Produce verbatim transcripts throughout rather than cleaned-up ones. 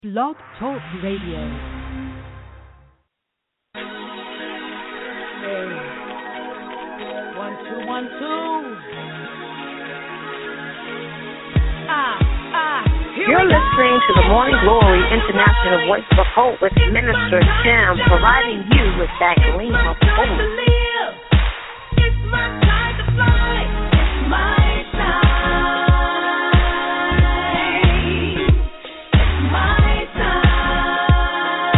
Blog Talk Radio. Hey, one, two, one, two. Ah, ah, here You're we listening go. to the Morning Glory International Voice of Hope with Minister Kim, providing you with that gleam of Time to hope. live. It's my time to fly. It's my time. It's my time.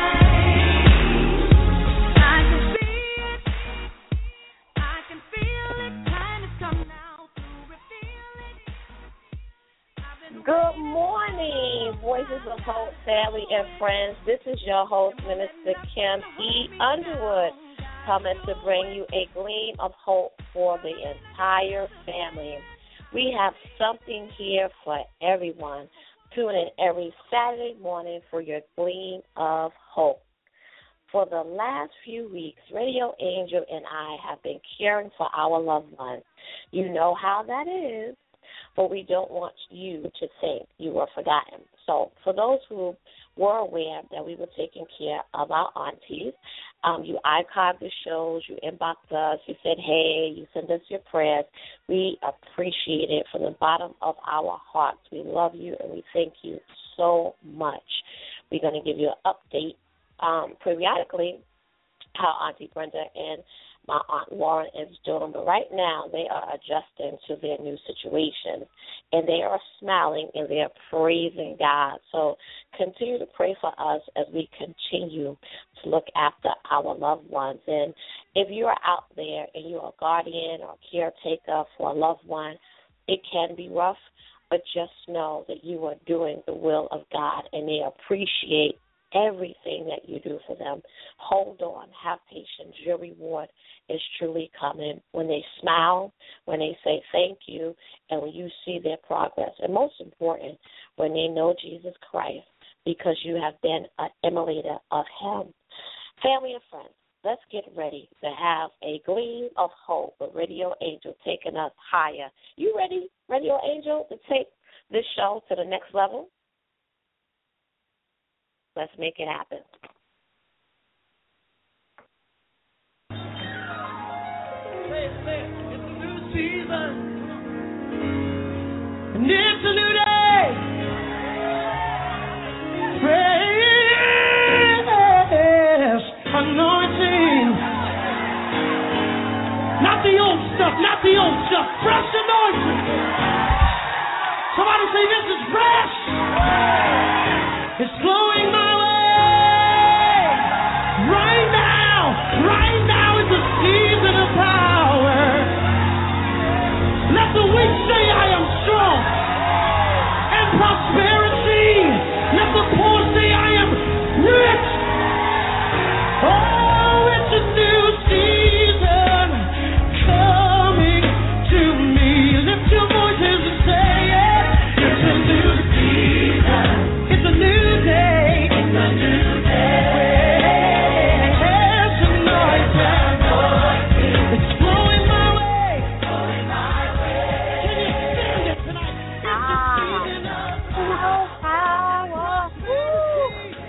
I can feel it. I can feel it. Time has come now to reveal it. I've been Good morning, Voices of Hope, family and friends. This is your host, Minister Kim E. Underwood, coming to bring you a gleam of hope for the entire family. We have something here for everyone. Tune in every Saturday morning for your gleam of hope. For the last few weeks, Radio Angel and I have been caring for our loved ones. You know how that is, but we don't want you to think you were forgotten. So for those who were aware that we were taking care of our aunties, um, you archived the shows, you inboxed us, you said, hey, you sent us your prayers. We appreciate it from the bottom of our hearts. We love you, and we thank you so much. We're going to give you an update um, periodically how Auntie Brenda and my Aunt Lauren is doing. But right now they are adjusting to their new situation, and they are smiling and they are praising God. So continue to pray for us as we continue to look after our loved ones. And if you are out there and you're a guardian or caretaker for a loved one, it can be rough, but just know that you are doing the will of God, and they appreciate everything that you do for them. Hold on, have patience. Your reward is truly coming when they smile, when they say thank you, and when you see their progress. And most important, when they know Jesus Christ, because you have been an emulator of him. Family and friends, let's get ready to have a gleam of hope with Radio Angel taking us higher. You ready, Radio Angel, to take this show to the next level? Let's make it happen. Say it, say it. It's a new season. And it's a new day. Fresh anointing. Not the old stuff, not the old stuff. Fresh anointing. Somebody say this is fresh. It's flowing my way. Right now, right now is the season of power. Let the weak say I am strong. And prosperity. Let the poor say I am rich. Oh, it's a new season coming to me. Lift your voices and say it. It's a new season. It's a new day. It's a new day. It's anointing. It's flowing my way. Flowing my way. Can you stand it tonight? It's Ah. the season of Oh, power. Woo.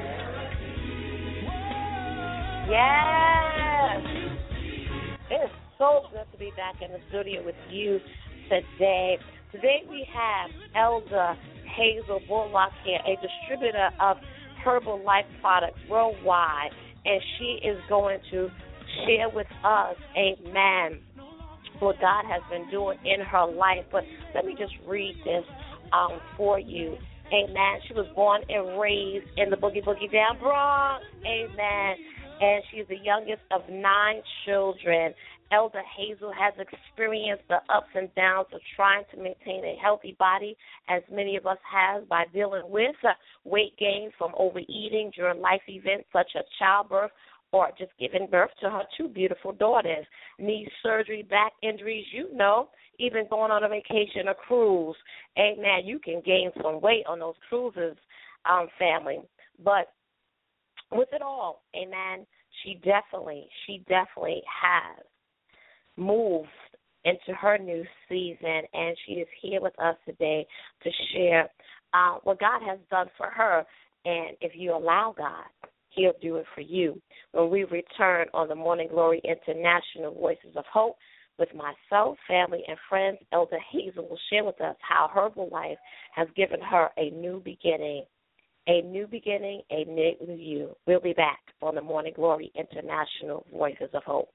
Yes. It is so good to be back in the studio with you today. Today we have Elder Hazel Bullock here, a distributor of Herbal Life products worldwide, and she is going to share with us, amen, what God has been doing in her life. But let me just read this um, for you. Amen. She was born and raised in the Boogie Boogie Down Bronx. Amen. And she's the youngest of nine children. Elder Hazel has experienced the ups and downs of trying to maintain a healthy body, as many of us have, by dealing with uh, weight gain from overeating during life events such as childbirth or just giving birth to her two beautiful daughters. Knee surgery, back injuries, you know, even going on a vacation, a cruise. Amen. You can gain some weight on those cruises, um, family. But with it all, amen, she definitely, she definitely has moved into her new season, and she is here with us today to share uh, what God has done for her. And if you allow God, He'll do it for you. When we return on the Morning Glory International Voices of Hope with myself, family, and friends, Elder Hazel will share with us how Herbal Life has given her a new beginning. A new beginning, a new you. We'll be back on the Morning Glory International Voices of Hope.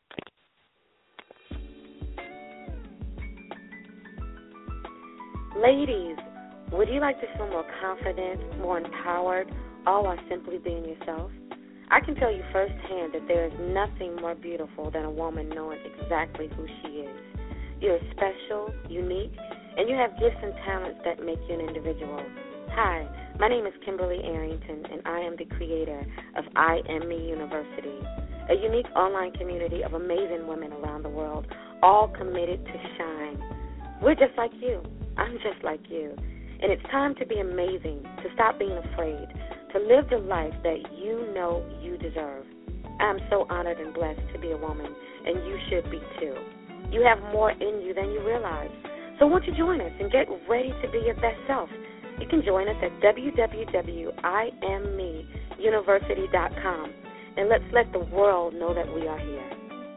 Ladies, would you like to feel more confident, more empowered, all while simply being yourself? I can tell you firsthand that there is nothing more beautiful than a woman knowing exactly who she is. You're special, unique, and you have gifts and talents that make you an individual. Hi, my name is Kimberly Arrington, and I am the creator of I Am Me University, a unique online community of amazing women around the world, all committed to shine. We're just like you. I'm just like you. And it's time to be amazing, to stop being afraid, to live the life that you know you deserve. I'm so honored and blessed to be a woman, and you should be too. You have more in you than you realize. So won't you join us and get ready to be your best self? You can join us at w w w dot i am me university dot com, and let's let the world know that we are here.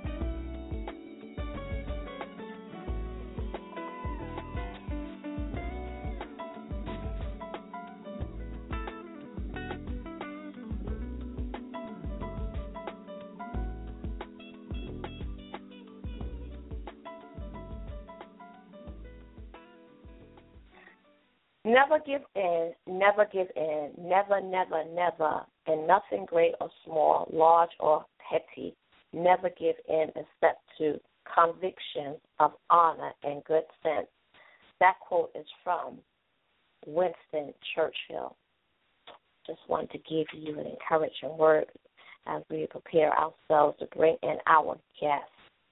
Never give in, never give in, never, never, never, and nothing great or small, large or petty, never give in except to convictions of honor and good sense. That quote is from Winston Churchill. Just wanted to give you an encouraging word as we prepare ourselves to bring in our guest,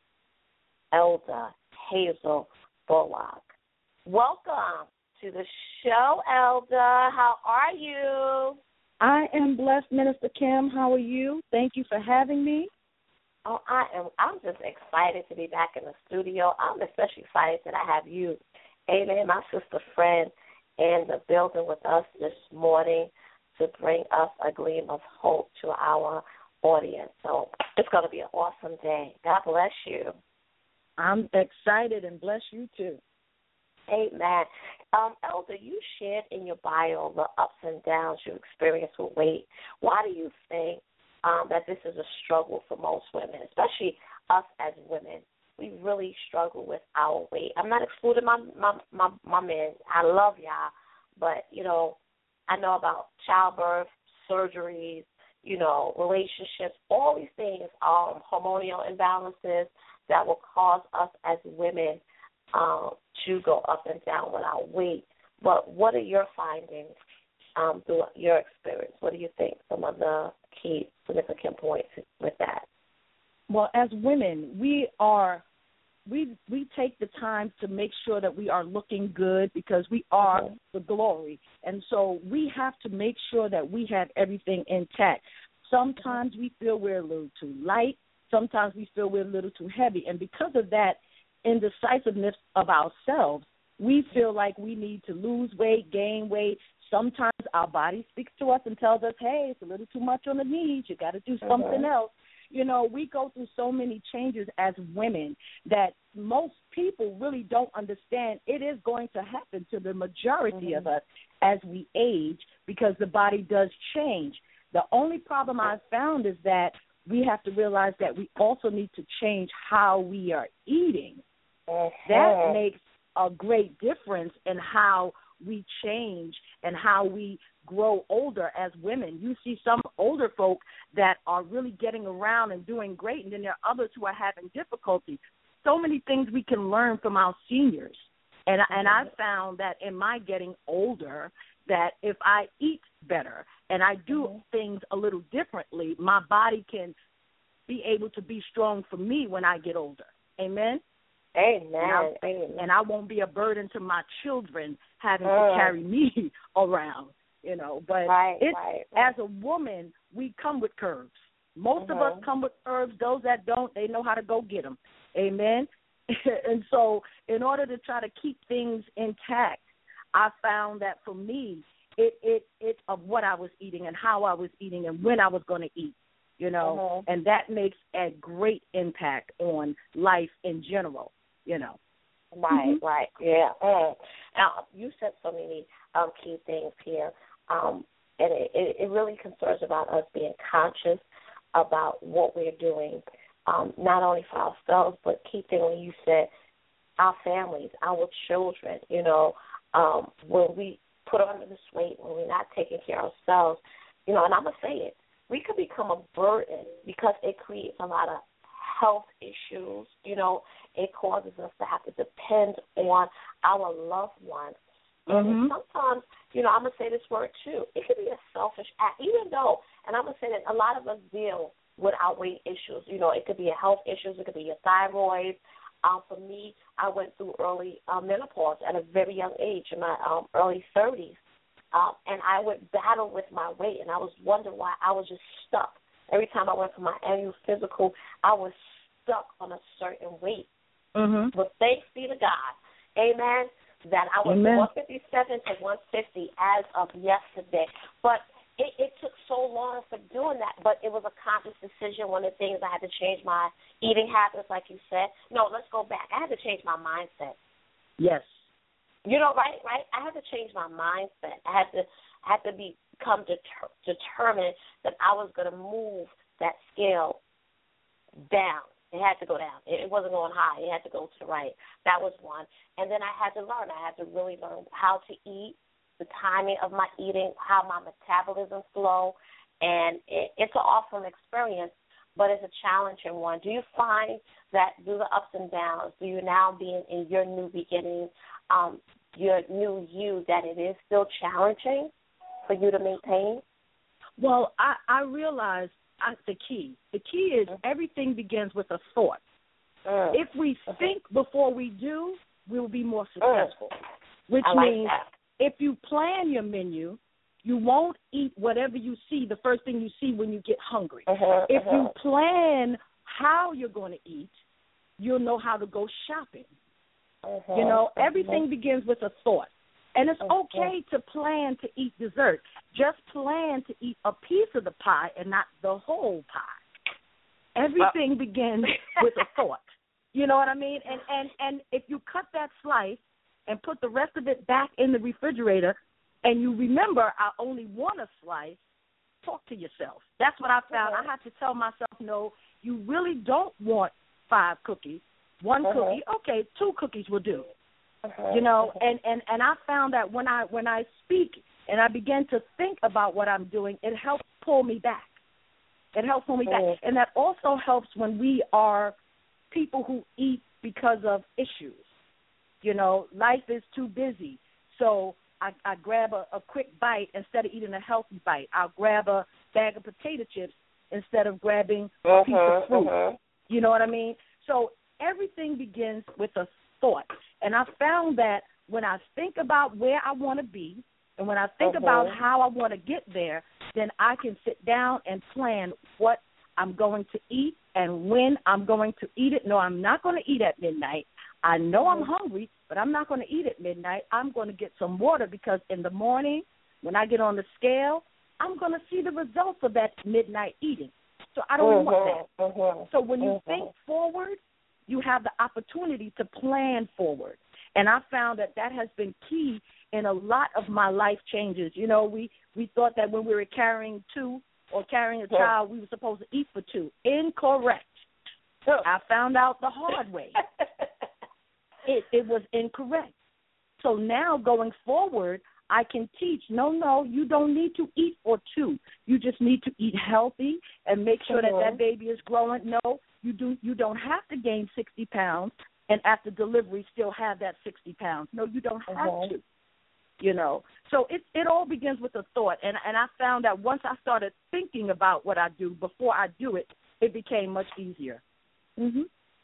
Elder Hazel Bullock. Welcome to the show, Elder. How are you? I am blessed, Minister Kim. How are you? Thank you for having me. Oh, I am. I'm just excited to be back in the studio. I'm especially excited that I have you, Amen, my sister friend, in the building with us this morning to bring us a gleam of hope to our audience. So it's going to be an awesome day. God bless you. I'm excited and bless you too. Amen. Um, Elder, you shared in your bio the ups and downs you experience with weight. Why do you think um, that this is a struggle for most women, especially us as women? We really struggle with our weight. I'm not excluding my my my, my men. I love y'all, but you know, I know about childbirth, surgeries, you know, relationships. All these things are hormonal imbalances that will cause us as women Um, to go up and down with our weight. But what are your findings um, through your experience? What do you think some of the key significant points with that? Well, as women, we are we we take the time to make sure that we are looking good because we are mm-hmm. the glory. And so we have to make sure that we have everything intact. Sometimes we feel we're a little too light. Sometimes we feel we're a little too heavy. And because of that indecisiveness of ourselves, we feel like we need to lose weight, gain weight. Sometimes our body speaks to us and tells us, hey, it's a little too much on the knees. You got to do something uh-huh. else. You know, we go through so many changes as women that most people really don't understand. It is going to happen to the majority uh-huh. of us as we age because the body does change. The only problem I've found is that we have to realize that we also need to change how we are eating. Uh-huh. That makes a great difference in how we change and how we grow older as women. You see some older folk that are really getting around and doing great, and then there are others who are having difficulty. So many things we can learn from our seniors. And, and I've found that in my getting older, that if I eat better and I do mm-hmm. things a little differently, my body can be able to be strong for me when I get older. Amen? Amen. And I, Amen. And I won't be a burden to my children having uh. to carry me around, you know. But right, it's, right, right. as a woman, we come with curves. Most uh-huh. of us come with curves. Those that don't, they know how to go get them. Amen? And so in order to try to keep things intact, I found that for me, it it it of what I was eating and how I was eating and when I was going to eat, you know, mm-hmm. and that makes a great impact on life in general, you know. Right, mm-hmm. right, yeah. Mm. Now, you said so many um, key things here, um, and it, it, it really concerns about us being conscious about what we're doing, um, not only for ourselves, but key thing when you said our families, our children, you know, um, when we put on this weight, when we're not taking care of ourselves, you know, and I'm going to say it, we could become a burden because it creates a lot of health issues, you know. It causes us to have to depend on our loved ones. Mm-hmm. And sometimes, you know, I'm going to say this word too, it could be a selfish act, even though, and I'm going to say that a lot of us deal with our weight issues. You know, it could be a health issues, it could be your thyroid. Um, for me, I went through early uh, menopause at a very young age, in my um, early thirties, um, and I would battle with my weight, and I was wondering why I was just stuck. Every time I went for my annual physical, I was stuck on a certain weight. Mm-hmm. But thanks be to God, amen, that I was Amen. one fifty-seven to one fifty as of yesterday. But it, it took so long for doing that, but it was a conscious decision. One of the things I had to change my eating habits, like you said. No, let's go back. I had to change my mindset. Yes. You know, right, right? I had to change my mindset. I had to I had to become deter- determined that I was going to move that scale down. It had to go down. It wasn't going high. It had to go to right. That was one. And then I had to learn. I had to really learn how to eat, the timing of my eating, how my metabolism flow. And it, it's an awesome experience, but it's a challenging one. Do you find that through the ups and downs, do you now being in your new beginning, um, your new you, that it is still challenging for you to maintain? Well, I, I realize I, the key. The key is everything begins with a thought. Mm. If we mm-hmm. think before we do, we will be more successful, mm. which I like means that. if you plan your menu, you won't eat whatever you see, the first thing you see when you get hungry. Uh-huh, if uh-huh. you plan how you're going to eat, you'll know how to go shopping. Uh-huh, you know, uh-huh. everything begins with a thought. And it's uh-huh. okay to plan to eat dessert. Just plan to eat a piece of the pie and not the whole pie. Everything uh. begins with a thought. You know what I mean? And, and, and if you cut that slice and put the rest of it back in the refrigerator and you remember I only want a slice, talk to yourself. That's what I found. Uh-huh. I had to tell myself, no, you really don't want five cookies. One uh-huh. cookie, okay, two cookies will do. Uh-huh. You know, and, and, and I found that when I when I speak and I begin to think about what I'm doing, it helps pull me back. It helps pull me back. Uh-huh. And that also helps when we are people who eat because of issues. You know, life is too busy. So I, I grab a, a quick bite instead of eating a healthy bite. I'll grab a bag of potato chips instead of grabbing uh-huh, a piece of fruit. uh-huh. You know what I mean? So everything begins with a thought. And I found that when I think about where I want to be and when I think uh-huh. about how I want to get there, then I can sit down and plan what I'm going to eat and when I'm going to eat it. No, I'm not going to eat at midnight. I know I'm hungry, but I'm not going to eat at midnight. I'm going to get some water because in the morning when I get on the scale, I'm going to see the results of that midnight eating. So I don't uh-huh. want that. Uh-huh. So when you uh-huh. think forward, you have the opportunity to plan forward. And I found that that has been key in a lot of my life changes. You know, we, we thought that when we were carrying two or carrying a child, we were supposed to eat for two. Incorrect. I found out the hard way. it, it was incorrect. So now going forward, I can teach, no, no, you don't need to eat for two. You just need to eat healthy and make sure uh-huh. that that baby is growing. No, you do. You don't have to gain sixty pounds and after delivery still have that sixty pounds. No, you don't have uh-huh. to, you know. So it it all begins with a thought. And, and I found that once I started thinking about what I do before I do it, it became much easier. Mm-hmm.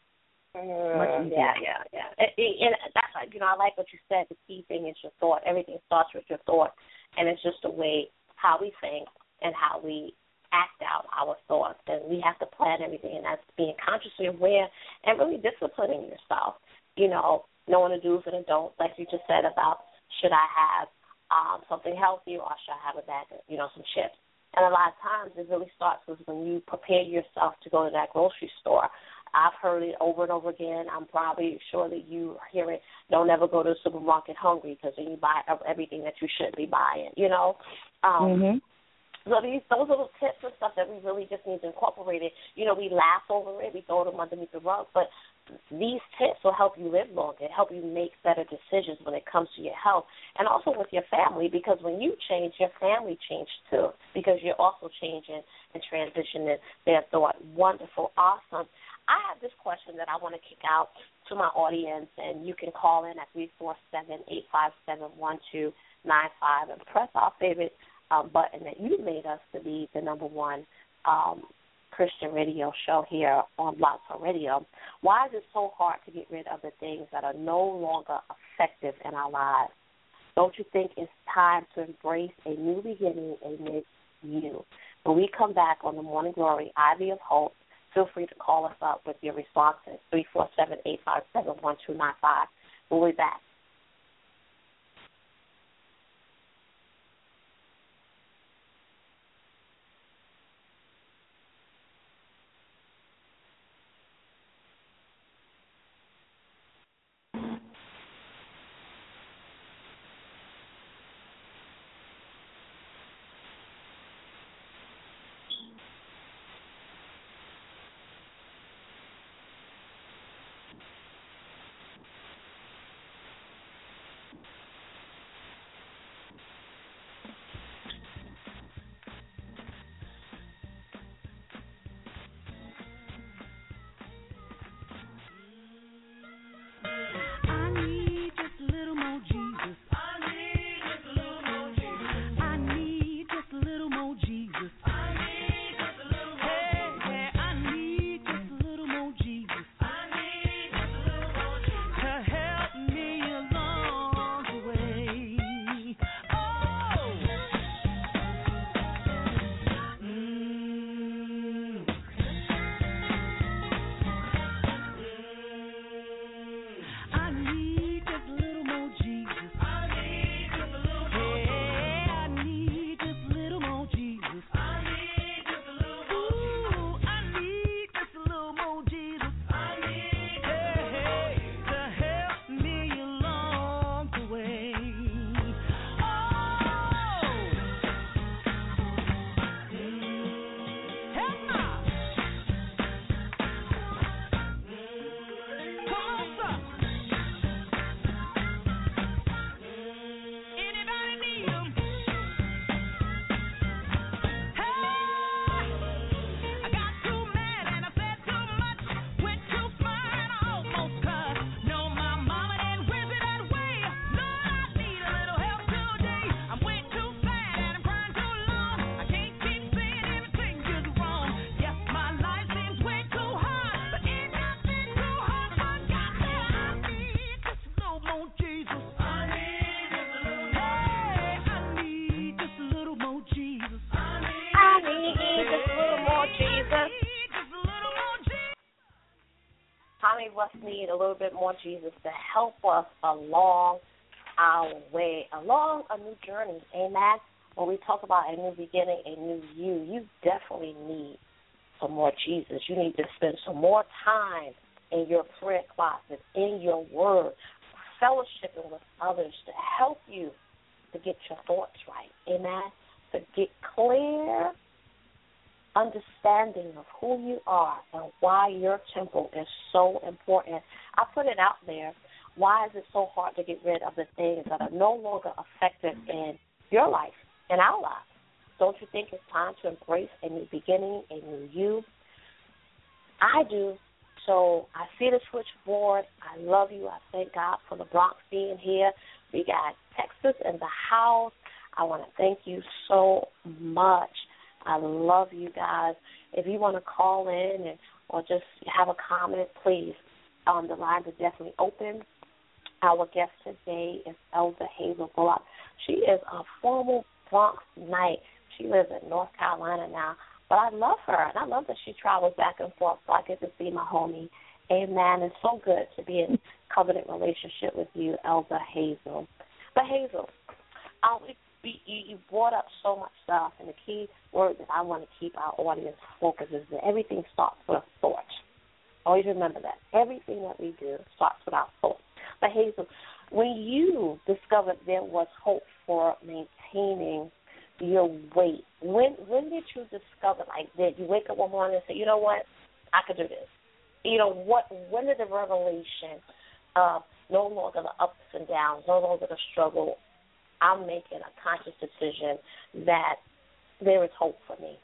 Mm, yeah, yeah, yeah. And, and that's like, you know, I like what you said. The key thing is your thought. Everything starts with your thought, and it's just the way how we think and how we act out our thoughts. And we have to plan everything, and that's being consciously aware and really disciplining yourself. You know, knowing the do's and the don'ts, like you just said about should I have um, something healthy, or should I have a bag of, you know, some chips? And a lot of times it really starts with when you prepare yourself to go to that grocery store. I've heard it over and over again. I'm probably sure that you hear it. Don't ever go to the supermarket hungry, because then you buy everything that you shouldn't be buying, you know. Um, mm-hmm. So these, those little tips and stuff that we really just need to incorporate it. You know, we laugh over it, we throw them underneath the rug, but these tips will help you live longer, help you make better decisions when it comes to your health, and also with your family, because when you change, your family changes too, because you're also changing and transitioning their thought. Wonderful, awesome. I have this question that I want to kick out to my audience, and you can call in at three four seven, eight five seven, one two nine five and press our favorite um, button that you made us to be the number one um, Christian radio show here on Blog Talk Radio. Why is it so hard to get rid of the things that are no longer effective in our lives? Don't you think it's time to embrace a new beginning, a new you? When we come back on the Morning Glory, Ivy of Hope, feel free to call us up with your responses, three four seven, eight five seven, one two nine five. We'll be back. How many of us need a little bit more Jesus to help us along our way, along a new journey? Amen. When we talk about a new beginning, a new you, you definitely need some more Jesus. You need to spend some more time in your prayer closet, in your word, fellowshipping with others to help you to get your thoughts right. Amen. To get clear understanding of who you are and why your temple is so important. I put it out there. Why is it so hard to get rid of the things that are no longer effective in your life, in our lives? Don't you think it's time to embrace a new beginning, a new you? I do. So I see the switchboard. I love you. I thank God for the Bronx being here. We got Texas in the house. I want to thank you so much. I love you guys. If you want to call in and or just have a comment, please. Um, the lines are definitely open. Our guest today is Elder Hazel Bullock. She is a former Bronx Knight. She lives in North Carolina now. But I love her, and I love that she travels back and forth so I get to see my homie. Amen. It's so good to be in covenant relationship with you, Elder Hazel. But Hazel, um, it, you, you brought up so much stuff, and the key word that I want to keep our audience focused is that everything starts with a thought. Always remember that. Everything that we do starts with our thought. But Hazel, when you discovered there was hope for maintaining your weight, when when did you discover, like, did you wake up one morning and say, you know what, I could do this? You know, what? When did the revelation of no longer the ups and downs, no longer the struggle, I'm making a conscious decision that there is hope for me?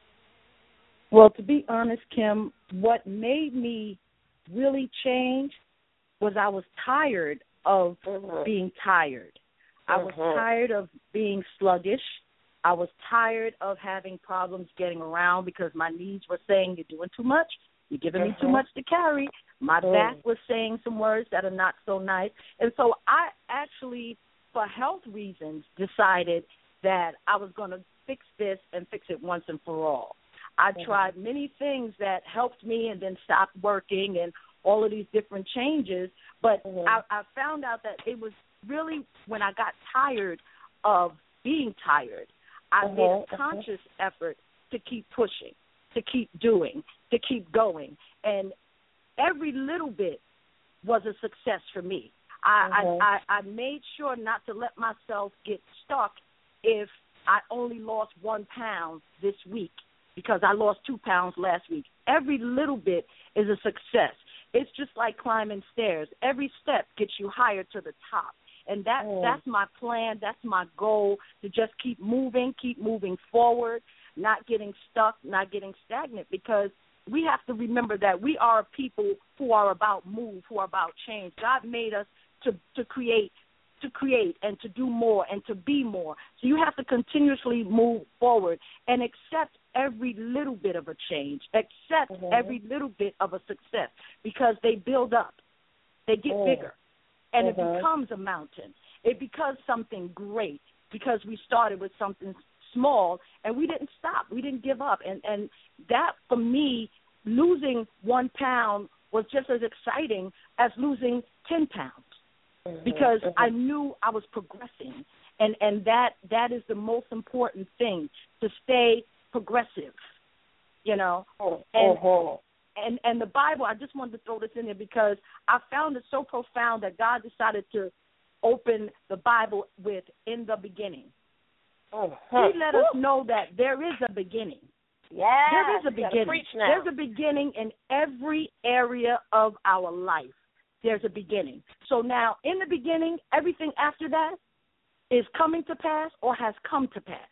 Well, to be honest, Kim, what made me really change was I was tired of mm-hmm. being tired. I was mm-hmm. tired of being sluggish. I was tired of having problems getting around because my knees were saying, you're doing too much. You're giving mm-hmm. me too much to carry. My mm. back was saying some words that are not so nice. And so I actually, for health reasons, decided that I was going to fix this and fix it once and for all. I mm-hmm. tried many things that helped me and then stopped working and all of these different changes, but mm-hmm. I, I found out that it was really when I got tired of being tired, I mm-hmm. made a conscious mm-hmm. effort to keep pushing, to keep doing, to keep going, and every little bit was a success for me. I, mm-hmm. I, I, I made sure not to let myself get stuck if I only lost one pound this week, because I lost two pounds last week. Every little bit is a success. It's just like climbing stairs. Every step gets you higher to the top. And that mm. that's my plan. That's my goal, to just keep moving, keep moving forward, not getting stuck, not getting stagnant, because we have to remember that we are a people who are about move, who are about change. God made us to, to create to create and to do more and to be more. So you have to continuously move forward and accept every little bit of a change, accept mm-hmm. every little bit of a success, because they build up. They get mm. bigger, and mm-hmm. it becomes a mountain. It becomes something great, because we started with something small, and we didn't stop. We didn't give up. And, and that, for me, losing one pound was just as exciting as losing ten pounds. Mm-hmm, because mm-hmm. I knew I was progressing, and, and that that is the most important thing, to stay progressive, you know. And, mm-hmm. and and the Bible, I just wanted to throw this in there because I found it so profound that God decided to open the Bible with, in the beginning. Mm-hmm. He let us know that there is a beginning. Yeah, there is a beginning. There's a beginning in every area of our life. There's a beginning. So now, in the beginning, everything after that is coming to pass or has come to pass.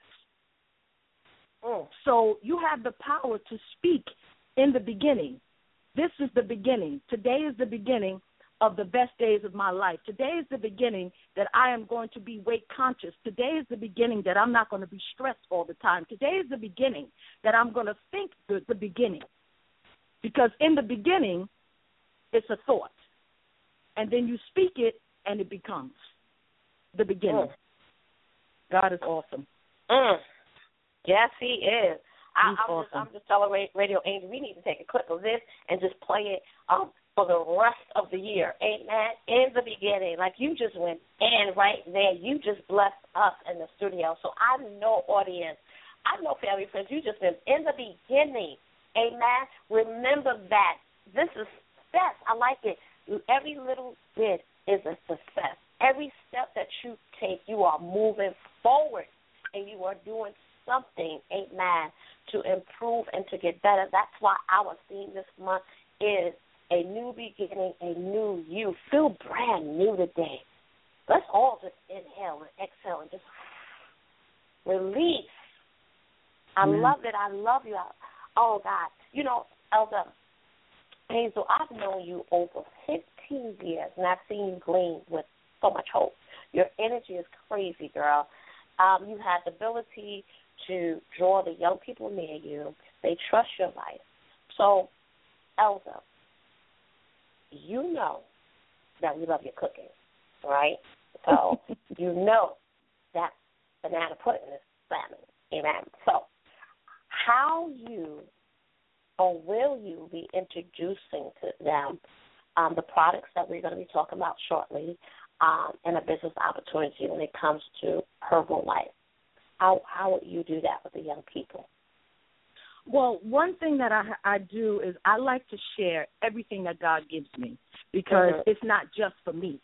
Mm. So you have the power to speak in the beginning. This is the beginning. Today is the beginning of the best days of my life. Today is the beginning that I am going to be weight conscious. Today is the beginning that I'm not going to be stressed all the time. Today is the beginning that I'm going to think the, the beginning. Because in the beginning, it's a thought. And then you speak it, and it becomes the beginning. Mm. God is awesome. Mm. Yes, he is. I, I'm, awesome. just, I'm just telling Radio Angel, we need to take a clip of this and just play it um, for the rest of the year. Amen. In the beginning, like you just went in right there. You just blessed us in the studio. So I know, audience, I know, family friends, you just been in the beginning. Amen. Remember that. This is success. I like it. Every little bit is a success. Every step that you take, you are moving forward, and you are doing something, amen, to improve and to get better. That's why our theme this month is a new beginning, a new you. Feel brand new today. Let's all just inhale and exhale and just release. I mm. love it. I love you. Oh, God. You know, Elder Hazel, I've known you over fifteen years, and I've seen you gleam with so much hope. Your energy is crazy, girl. Um, you have the ability to draw the young people near you. They trust your life. So, Elder, you know that we love your cooking, right? So, you know that banana pudding is slamming. Amen. So, how you or will you be introducing to them um, the products that we're going to be talking about shortly, um, and a business opportunity when it comes to Herbalife. How how would you do that with the young people? Well, one thing that I I do is I like to share everything that God gives me because mm-hmm. it's not just for me.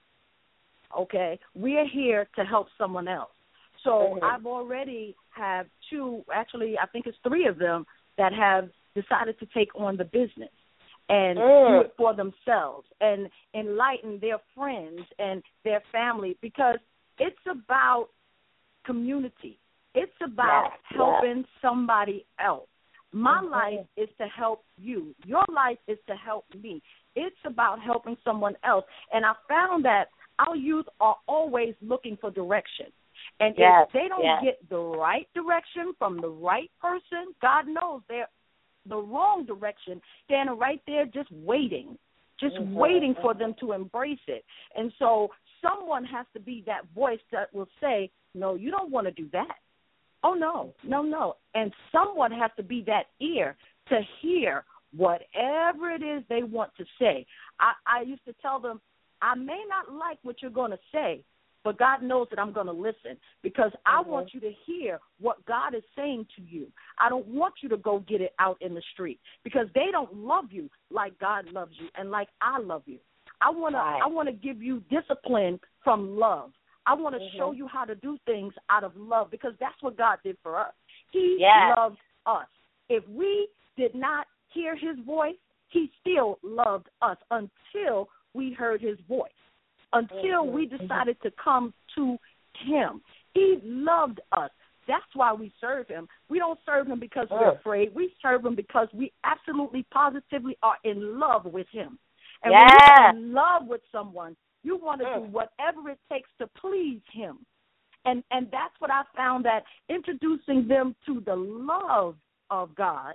Okay, we are here to help someone else. So mm-hmm. I've already have two, actually I think it's three of them that have decided to take on the business and mm. do it for themselves and enlighten their friends and their family, because it's about community. It's about yeah, helping yeah. somebody else. My mm-hmm. life is to help you. Your life is to help me. It's about helping someone else. And I found that our youth are always looking for direction. And yes, if they don't yes. get the right direction from the right person, God knows they're the wrong direction, standing right there just waiting, just mm-hmm. waiting for them to embrace it. And so someone has to be that voice that will say, no, you don't want to do that. Oh, no, no, no. And someone has to be that ear to hear whatever it is they want to say. I, I used to tell them, I may not like what you're going to say, but God knows that I'm going to listen, because I mm-hmm. want you to hear what God is saying to you. I don't want you to go get it out in the street, because they don't love you like God loves you and like I love you. I want right. to I want to give you discipline from love. I want to mm-hmm. show you how to do things out of love, because that's what God did for us. He yes. loved us. If we did not hear his voice, he still loved us until we heard his voice. Until mm-hmm. we decided to come to him. He loved us. That's why we serve him. We don't serve him because we're afraid. We serve him because we absolutely, positively are in love with him. And yes. when you're in love with someone, you want to mm. do whatever it takes to please him. And and that's what I found, that introducing them to the love of God,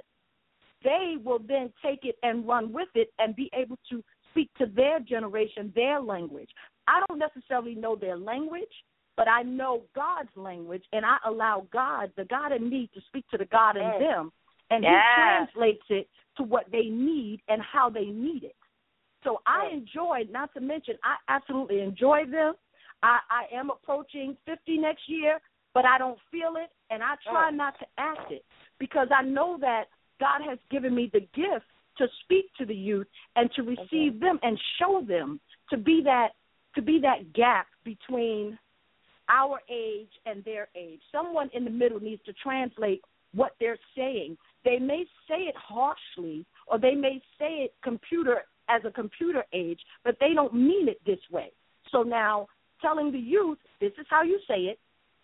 they will then take it and run with it and be able to speak to their generation, their language. I don't necessarily know their language, but I know God's language, and I allow God, the God in me, to speak to the God in them, and yes. he translates it to what they need and how they need it. So I enjoy, not to mention, I absolutely enjoy them. I, I am approaching fifty next year, but I don't feel it, and I try not to act it, because I know that God has given me the gift to speak to the youth and to receive okay. them and show them, to be that to be that gap between our age and their age. Someone in the middle needs to translate what they're saying. They may say it harshly, or they may say it computer as a computer age, but they don't mean it this way. So now telling the youth, this is how you say it,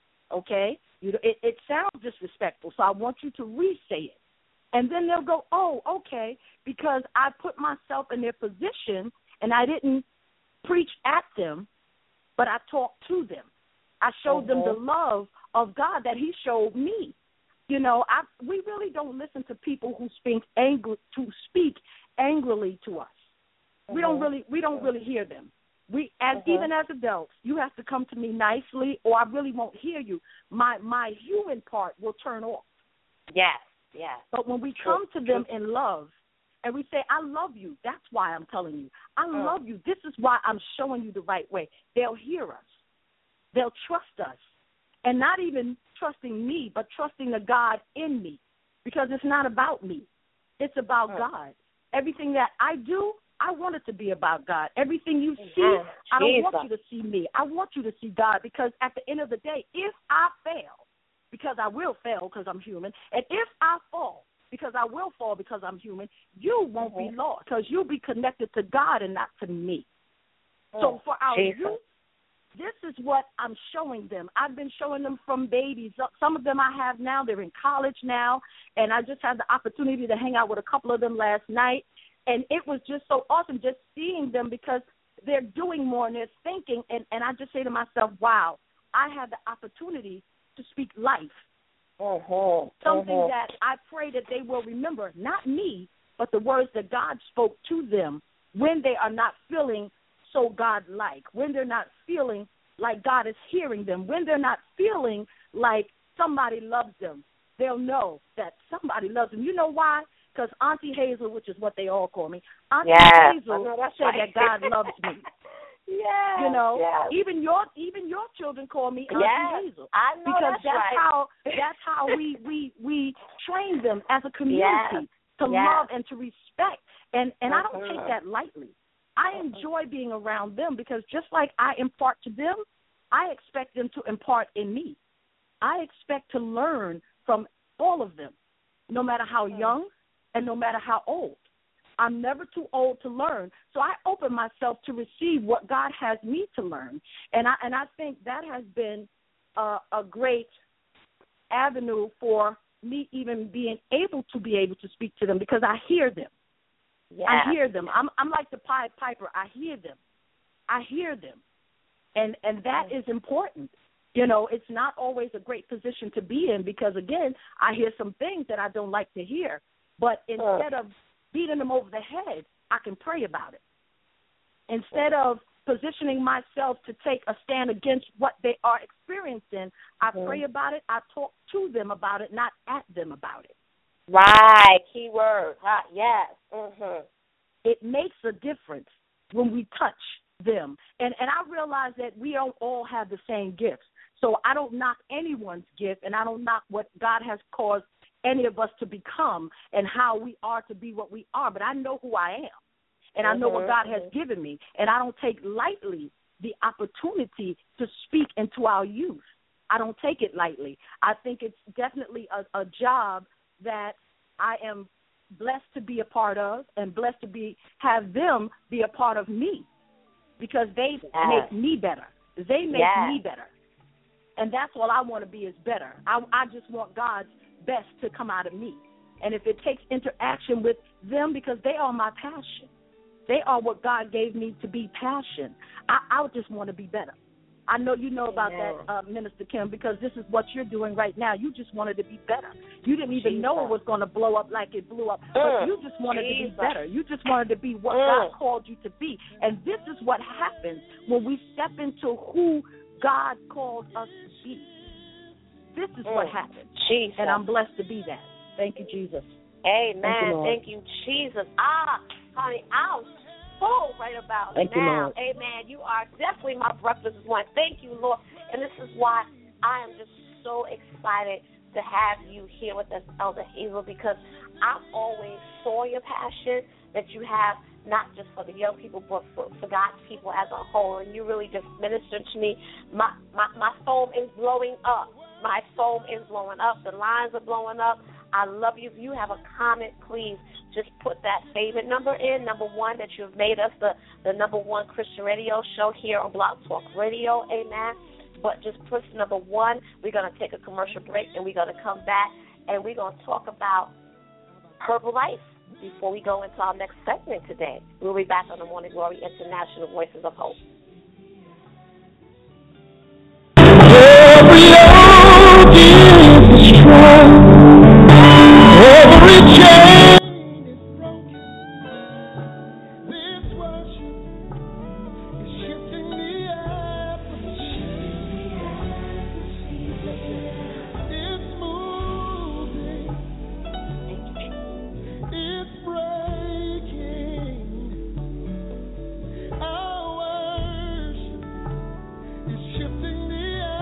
okay? You, it, it sounds disrespectful, so I want you to re-say it. And then they'll go, oh, okay, because I put myself in their position and I didn't preach at them, but I talked to them. I showed mm-hmm. them the love of God that he showed me. You know, I, we really don't listen to people who speak angry, to speak angrily to us. Mm-hmm. We don't really we don't really hear them. We as mm-hmm. even as adults, you have to come to me nicely, or I really won't hear you. My my human part will turn off. Yes. Yeah. But when we come to them in love and we say, I love you, that's why I'm telling you. I mm. love you. This is why I'm showing you the right way. They'll hear us. They'll trust us. And not even trusting me, but trusting the God in me, because it's not about me. It's about mm. God. Everything that I do, I want it to be about God. Everything you see, mm. I don't want you to see me. I want you to see God, because at the end of the day, if I fail, because I will fail because I'm human, and if I fall, because I will fall because I'm human, you won't mm-hmm. be lost, because you'll be connected to God and not to me. Mm. So for our Jesus. youth, this is what I'm showing them. I've been showing them from babies. Some of them I have now, they're in college now, and I just had the opportunity to hang out with a couple of them last night, and it was just so awesome just seeing them, because they're doing more and they're thinking, and, and I just say to myself, wow, I had the opportunity to speak life. Uh-huh, Something uh-huh. that I pray that they will remember, not me, but the words that God spoke to them when they are not feeling so God-like, when they're not feeling like God is hearing them, when they're not feeling like somebody loves them. They'll know that somebody loves them. You know why? Because Auntie Hazel, which is what they all call me, Auntie yeah, Hazel said right. that God loves me. Yeah, you know, yes. even your even your children call me Auntie Yes, Hazel. I know because that's, that's right. how that's how we, we we train them as a community Yes. to yes. love and to respect. And and mm-hmm. I don't take that lightly. I enjoy being around them because just like I impart to them, I expect them to impart in me. I expect to learn from all of them, no matter how young and no matter how old. I'm never too old to learn, so I open myself to receive what God has me to learn. And I and I think that has been uh, a great avenue for me even being able to be able to speak to them because I hear them. Yes. I hear them. I'm I'm like the Pied Piper. I hear them. I hear them. And and that is important. You know, it's not always a great position to be in because, again, I hear some things that I don't like to hear. But instead of beating them over the head, I can pray about it. Instead of positioning myself to take a stand against what they are experiencing, I mm-hmm. pray about it. I talk to them about it, not at them about it. Right, key word. Huh? Yes. Mm-hmm. It makes a difference when we touch them. And and I realize that we don't all have the same gifts. So I don't knock anyone's gift, and I don't knock what God has caused any of us to become and how we are to be what we are. But I know who I am, and I know what God has given me, and I don't take lightly the opportunity to speak into our youth. I don't take it lightly. I think it's definitely a, a job that I am blessed to be a part of and blessed to be have them be a part of me because they yes. make me better. They make yes. me better. And that's all I want to be is better. I, I just want God's best to come out of me. And if it takes interaction with them because they are my passion, they are what God gave me to be passion, I, I just want to be better. I know you know about Amen. that, uh, Minister Kim, because this is what you're doing right now. You just wanted to be better. You didn't even Jesus. know it was going to blow up like it blew up, Mm. but you just wanted Jesus. to be better. You just wanted to be what Mm. God called you to be. And this is what happens when we step into who God called us to be. This is mm. what happens. Jesus. And I'm blessed to be that. Thank you, Jesus. Amen. Thank you, Thank you, Jesus. Ah, honey, I'm full right about Thank now. You, Lord. Amen. You are definitely my breakfast one. Thank you, Lord. And this is why I am just so excited to have you here with us, Elder Hazel, because I've always saw your passion that you have, not just for the young people, but for, for God's people as a whole. And you really just ministered to me. My, my, my phone is blowing up. My phone is blowing up. The lines are blowing up. I love you. If you have a comment, please just put that favorite number in, number one, that you've made us the, the number one Christian radio show here on Blog Talk Radio. Amen. But just push number one. We're going to take a commercial break, and we're going to come back, and we're going to talk about Herbalife before we go into our next segment today. We'll be back on the Morning Glory International Voices of Hope. Every yoke is destroyed. Every chain is broken. This worship is shifting the atmosphere. It's moving. It's breaking. Our worship is shifting the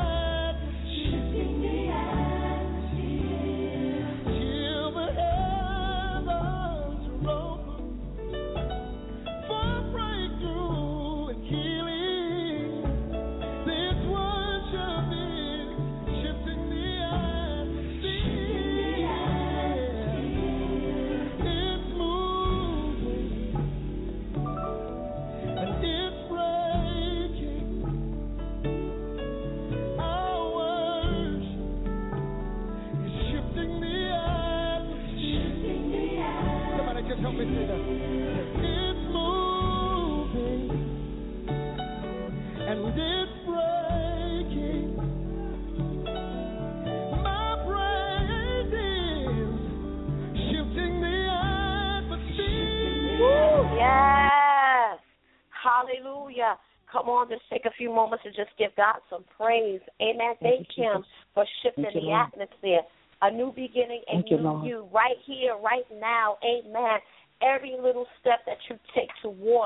Hallelujah. Come on, just take a few moments to just give God some praise. Amen. Thank, Thank Him for shifting the Lord. atmosphere. A new beginning and Thank new you, you right here, right now. Amen. Every little step that you take towards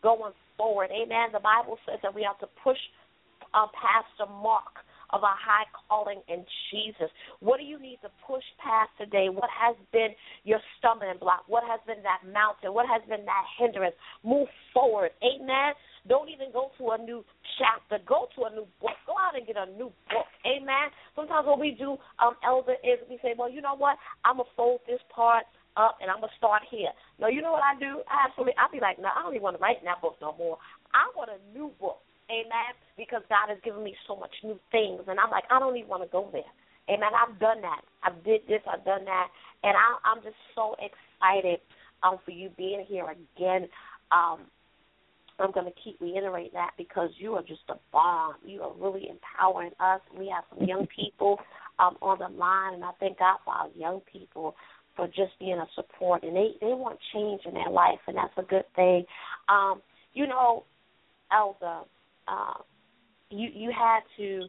going forward. Amen. The Bible says that we have to push uh, past the mark of a high calling in Jesus. What do you need to push past today? What has been your stumbling block? What has been that mountain? What has been that hindrance? Move forward. Amen. Don't even go to a new chapter. Go to a new book. Go out and get a new book. Amen. Sometimes what we do, um, Elder, is we say, well, you know what? I'm going to fold this part up and I'm going to start here. No, you know what I do? I absolutely, I'll be like, no, I don't even want to write in that book no more. I want a new book. Amen, because God has given me so much new things, and I'm like, I don't even want to go there. Amen, I've done that. I've did this, I've done that, and I, I'm just so excited um, for you being here again. Um, I'm going to keep reiterating that because you are just a bomb. You are really empowering us. We have some young people um, on the line, and I thank God for our young people for just being a support, and they, they want change in their life, and that's a good thing. Um, you know, Elder, Uh, you you had to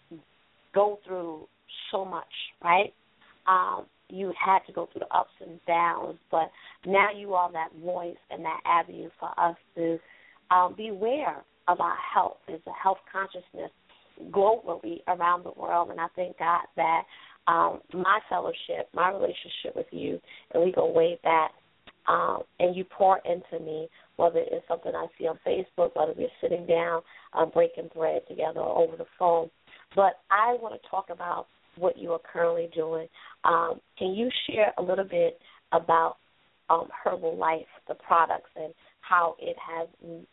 go through so much, right? Um, you had to go through the ups and downs, but now you are that voice and that avenue for us to um, beware of our health. There's a health consciousness globally around the world, and I thank God that um, my fellowship, my relationship with you, and we go way back, um, and you pour into me, whether it's something I see on Facebook, whether we're sitting down, um, breaking bread together or over the phone. But I want to talk about what you are currently doing. Um, can you share a little bit about um, Herbalife, the products, and how it has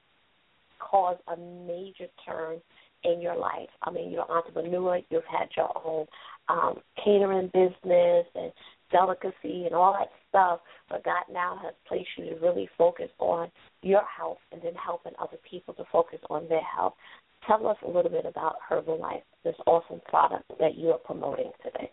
caused a major turn in your life? I mean, you're an entrepreneur. You've had your own um, catering business and delicacy and all that stuff, but God now has placed you to really focus on your health and then helping other people to focus on their health. Tell us a little bit about Herbalife, this awesome product that you are promoting today.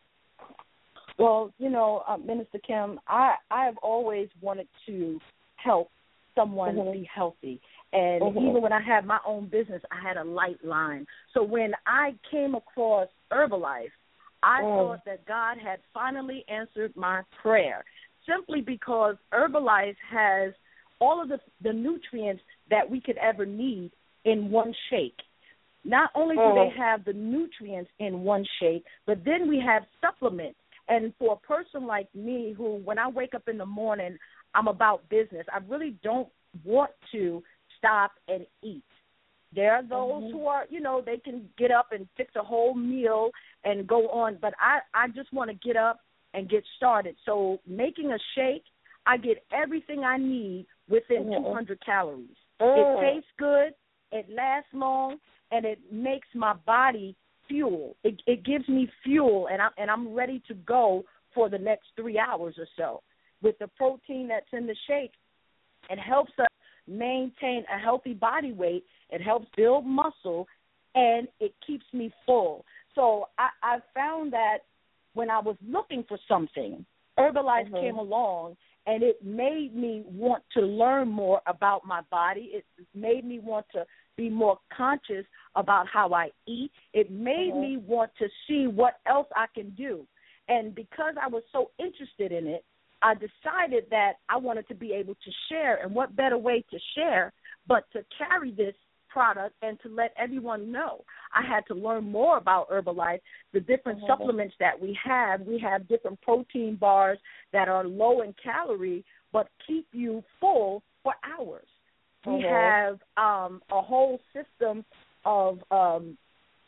Well, you know, uh, Minister Kim, I, I have always wanted to help someone mm-hmm. be healthy. And mm-hmm. even when I had my own business, I had a light line. So when I came across Herbalife, I mm. thought that God had finally answered my prayer, simply because Herbalife has all of the, the nutrients that we could ever need in one shake. Not only do mm. they have the nutrients in one shake, but then we have supplements. And for a person like me who, when I wake up in the morning, I'm about business, I really don't want to stop and eat. There are those mm-hmm. who are, you know, they can get up and fix a whole meal and go on. But I, I just want to get up and get started. So making a shake, I get everything I need within mm-hmm. two hundred calories. Mm. It tastes good, it lasts long, and it makes my body fuel. It, it gives me fuel, and, I, and I'm ready to go for the next three hours or so. With the protein that's in the shake, it helps us maintain a healthy body weight. It helps build muscle, and it keeps me full. So I, I found that when I was looking for something, Herbalife mm-hmm. came along, and it made me want to learn more about my body. It made me want to be more conscious about how I eat. It made mm-hmm. me want to see what else I can do. And because I was so interested in it, I decided that I wanted to be able to share, and what better way to share but to carry this product and to let everyone know. I had to learn more about Herbalife, the different mm-hmm. supplements that we have. We have different protein bars that are low in calorie but keep you full for hours. Mm-hmm. We have um, a whole system of um,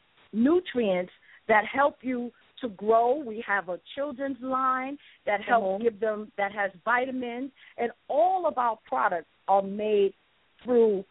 nutrients that help you to grow. We have a children's line that helps mm-hmm. give them, that has vitamins, and all of our products are made through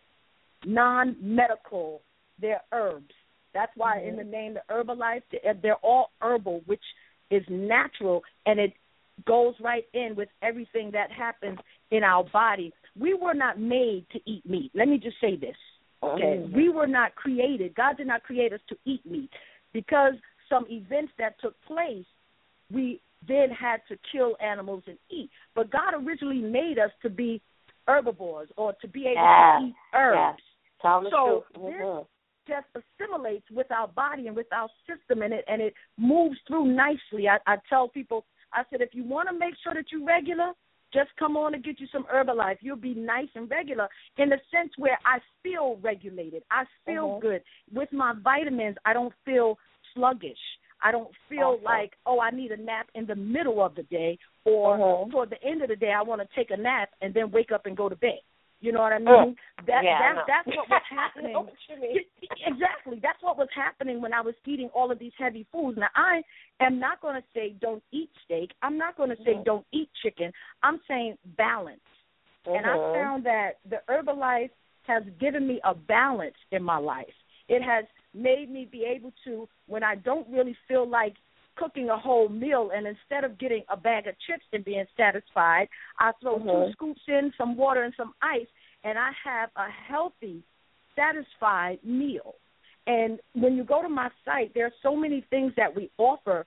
non-medical. They're herbs. That's why mm-hmm. in the name the Herbalife, they're all herbal, which is natural, and it goes right in with everything that happens in our body. We were not made to eat meat. Let me just say this, okay? Mm-hmm. We were not created. God did not create us to eat meat. Because some events that took place, we then had to kill animals and eat. But God originally made us to be herbivores, or to be able yeah. to eat herbs. Yeah. So mm-hmm. this just assimilates with our body and with our system, and it and it moves through nicely. I, I tell people, I said, if you want to make sure that you're regular, just come on and get you some Herbalife. You'll be nice and regular in the sense where I feel regulated. I feel mm-hmm. good. With my vitamins, I don't feel sluggish. I don't feel awesome. like, oh, I need a nap in the middle of the day, or mm-hmm. toward the end of the day I want to take a nap and then wake up and go to bed. You know what I mean? Mm. That, yeah, that that's what was happening. I know what you mean. Exactly. That's what was happening when I was eating all of these heavy foods. Now, I am not going to say don't eat steak. I'm not going to say mm-hmm. don't eat chicken. I'm saying balance. Mm-hmm. And I found that the Herbalife has given me a balance in my life. It has made me be able to, when I don't really feel like cooking a whole meal, and instead of getting a bag of chips and being satisfied, I throw mm-hmm. two scoops in, some water and some ice, and I have a healthy, satisfied meal. And when you go to my site, there are so many things that we offer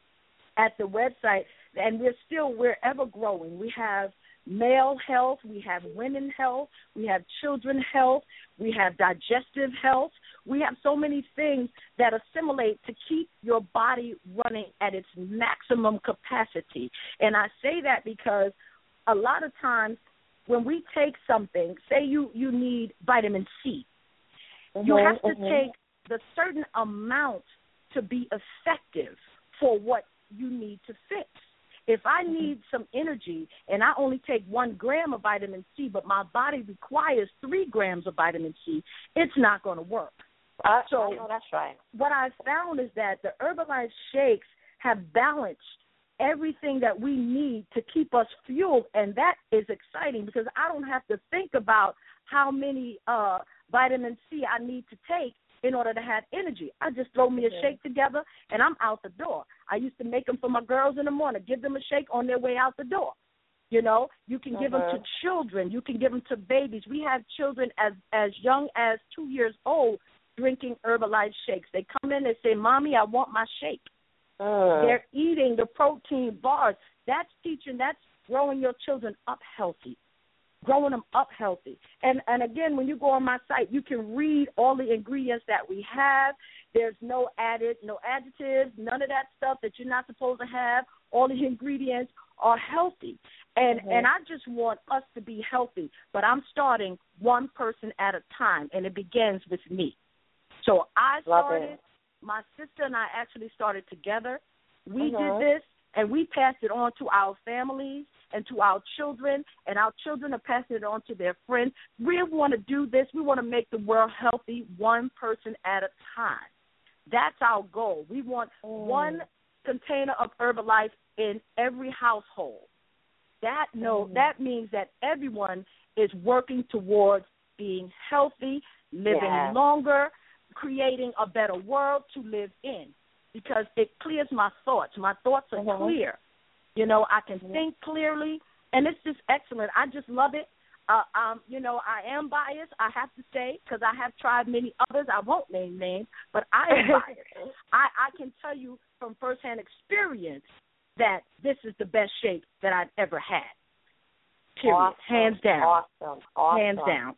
at the website, and we're still, we're ever growing. We have male health, we have women health, we have children health, we have digestive health. We have so many things that assimilate to keep your body running at its maximum capacity. And I say that because a lot of times when we take something, say you, you need vitamin C, mm-hmm, you have to mm-hmm. take the certain amount to be effective for what you need to fix. If I need some energy and I only take one gram of vitamin C, but my body requires three grams of vitamin C, it's not going to work. Uh, so I know that's right. What I found is that the Herbalife shakes have balanced everything that we need to keep us fueled, and that is exciting because I don't have to think about how many uh, vitamin C I need to take in order to have energy. I just throw me a mm-hmm. shake together, and I'm out the door. I used to make them for my girls in the morning, give them a shake on their way out the door. You know, you can mm-hmm. give them to children. You can give them to babies. We have children as, as young as two years old drinking Herbalife shakes. They come in and say, Mommy, I want my shake. Uh. They're eating the protein bars. That's teaching, that's growing your children up healthy, growing them up healthy. And, and again, when you go on my site, you can read all the ingredients that we have. There's no added, no additives, none of that stuff that you're not supposed to have. All the ingredients are healthy. And mm-hmm. and I just want us to be healthy, but I'm starting one person at a time, and it begins with me. So I started, my sister and I actually started together. We mm-hmm. did this, and we passed it on to our families and to our children, and our children are passing it on to their friends. We want to do this. We want to make the world healthy one person at a time. That's our goal. We want mm. one container of Herbalife in every household. That no, mm. that means that everyone is working towards being healthy, living yeah. longer, creating a better world to live in, because it clears my thoughts. My thoughts are mm-hmm. clear. You know, I can mm-hmm. think clearly, and it's just excellent. I just love it. Uh, um, you know, I am biased, I have to say, because I have tried many others. I won't name names, but I am biased. I, I can tell you from firsthand experience that this is the best shake that I've ever had. Period. Awesome. Hands down. Awesome. Awesome. Hands down.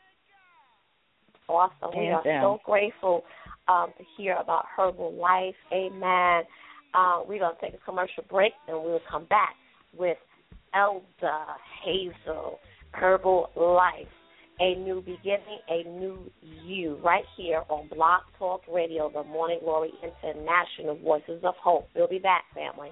Awesome. We Hands are down. so grateful um, to hear about Herbalife. Amen. Uh, we're going to take a commercial break, and we'll come back with Elder Hazel, Herbalife, a new beginning, a new you, right here on Blog Talk Radio, the Morning Glory International, Voices of Hope. We'll be back, family.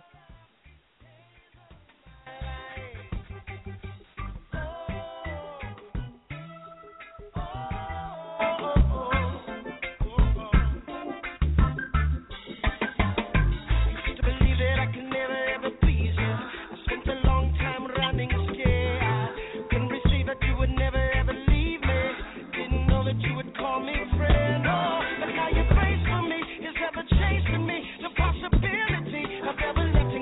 Possibility of ever left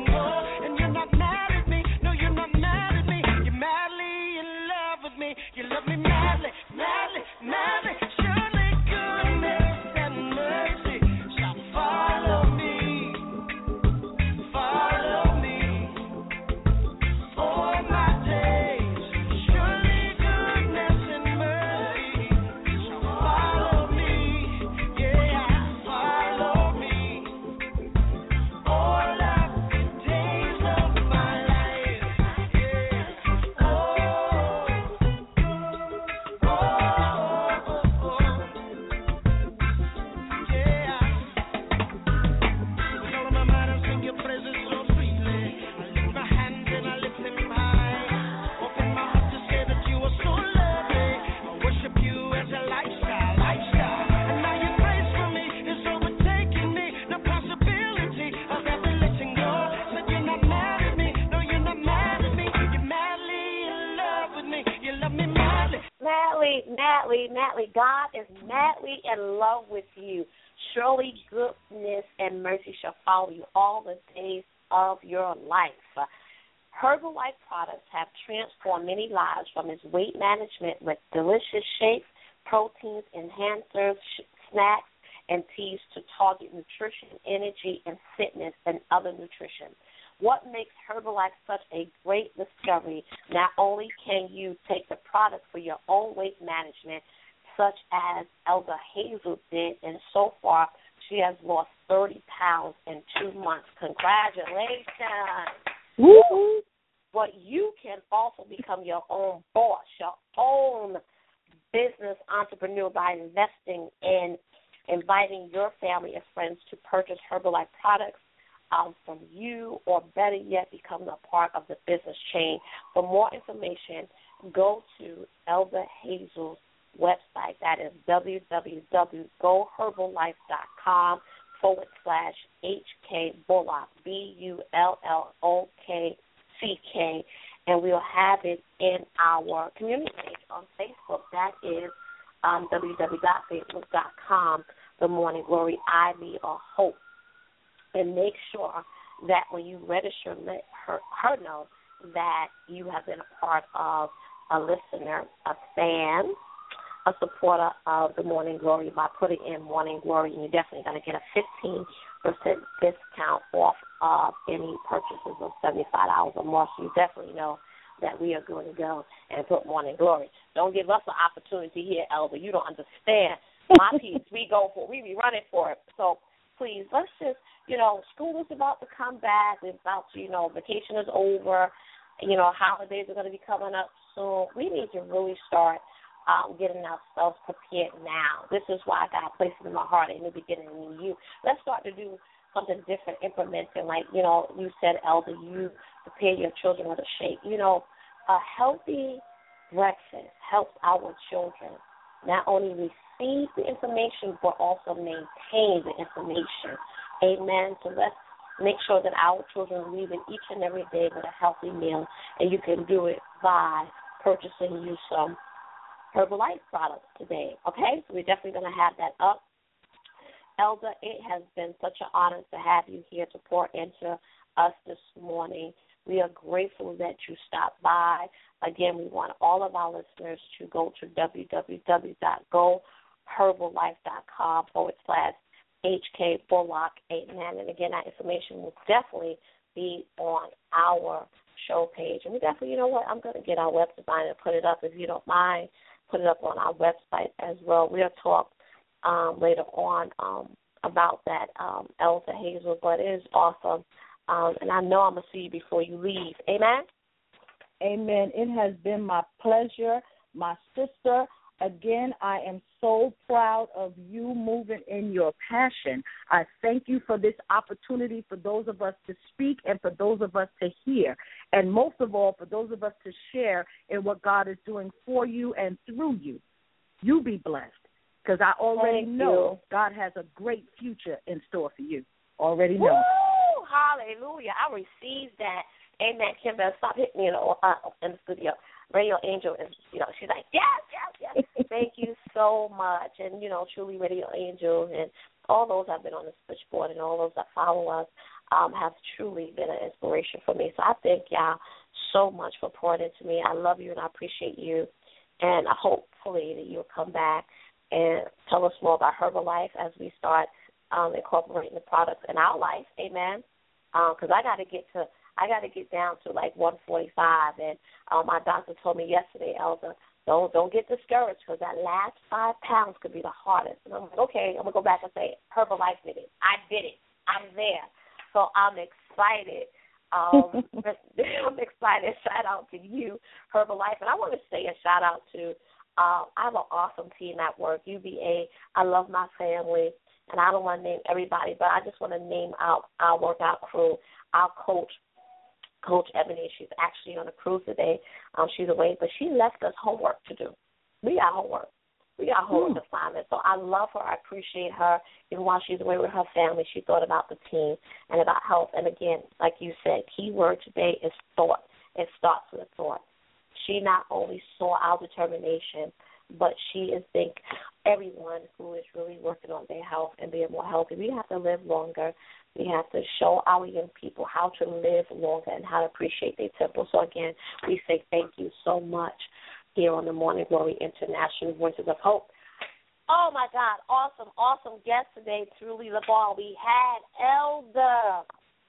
right, madly, madly. God is madly in love with you. Surely goodness and mercy shall follow you all the days of your life. Herbalife products have transformed many lives, from its weight management with delicious shakes, proteins, enhancers, sh- snacks, and teas to target nutrition, energy, and fitness, and other nutrition. What makes Herbalife such a great discovery? Not only can you take the product for your own weight management, such as Elder Hazel did, and so far she has lost thirty pounds in two months. Congratulations. Woo! But you can also become your own boss, your own business entrepreneur by investing in inviting your family and friends to purchase Herbalife products um, from you, or better yet, become a part of the business chain. For more information, go to Elder Hazel's website. That is www.goherbalife.com forward slash HK Bullock, B U L L O K C K, and we'll have it in our community page on Facebook. That is um, www.facebook.com, The Morning Glory, Ivy or Hope. And make sure that when you register, let her, her know that you have been a part of a listener, a fan, a supporter of The Morning Glory by putting in Morning Glory, and you're definitely going to get a fifteen percent discount off of any purchases of seventy-five dollars or more. So you definitely know that we are going to go and put Morning Glory. Don't give us an opportunity here, Elder. You don't understand. My piece, we go for, we be running for it. So please, let's just, you know, school is about to come back. We're about to, you know, vacation is over. You know, holidays are going to be coming up soon. We need to really start um, getting ourselves prepared now. This is why God placed it in my heart in the beginning of you. Let's start to do something different, implementing, like, you know, you said, Elder, you prepare your children with a shake. You know, a healthy breakfast helps our children not only receive the information but also maintain the information. Amen. So let's make sure that our children are leaving each and every day with a healthy meal, and you can do it by purchasing you some Herbalife products today. Okay? So we're definitely going to have that up. Elder, it has been such an honor to have you here to pour into us this morning. We are grateful that you stopped by. Again, we want all of our listeners to go to www.goherbalife.com forward slash HK Bullock. Amen. And again, that information will definitely be on our show page. And we definitely, you know what, I'm going to get our web design and put it up, if you don't mind, put it up on our website as well. We'll talk um, later on um, about that, um, Elder Hazel, but it is awesome. Um, and I know I'm going to see you before you leave. Amen? Amen. It has been my pleasure, my sister. Again, I am so proud of you moving in your passion. I thank you for this opportunity for those of us to speak and for those of us to hear. And most of all, for those of us to share in what God is doing for you and through you. You be blessed, because I already Thank know you. God has a great future in store for you. Already know. Woo! Hallelujah. I received that. Amen. Kim better stop hitting me in the, uh, in the studio. Radio Angel is, you know, she's like, yes, yes, yes. Thank you so much. And, you know, truly Radio Angel and all those that have been on the switchboard and all those that follow us um, have truly been an inspiration for me. So I thank y'all so much for pouring into me. I love you and I appreciate you. And hopefully that you'll come back and tell us more about Herbalife as we start um, incorporating the products in our life. Amen. Because um, I got to get to I got to get down to like one forty-five, and um, my doctor told me yesterday, Elder, don't don't get discouraged, because that last five pounds could be the hardest. And I'm like, okay, I'm gonna go back and say Herbalife did it. I did it. I'm there. So I'm excited. Um, I'm excited. Shout out to you, Herbalife, and I want to say a shout out to. Uh, I have an awesome team at work, U V A. I love my family, and I don't want to name everybody, but I just want to name our our workout crew, our coach. Coach Ebony, she's actually on a cruise today. Um, she's away, but she left us homework to do. We got homework. We got homework mm. assignments. So I love her. I appreciate her. Even while she's away with her family, she thought about the team and about health. And, again, like you said, key word today is thought. It starts with thought. She not only saw our determination, but she is think everyone who is really working on their health and being more healthy. We have to live longer. We have to show our young people how to live longer and how to appreciate their temple. So, again, we say thank you so much here on the Morning Glory International Voices of Hope. Oh, my God, awesome, awesome guest today, Truly LaBar. We had Elder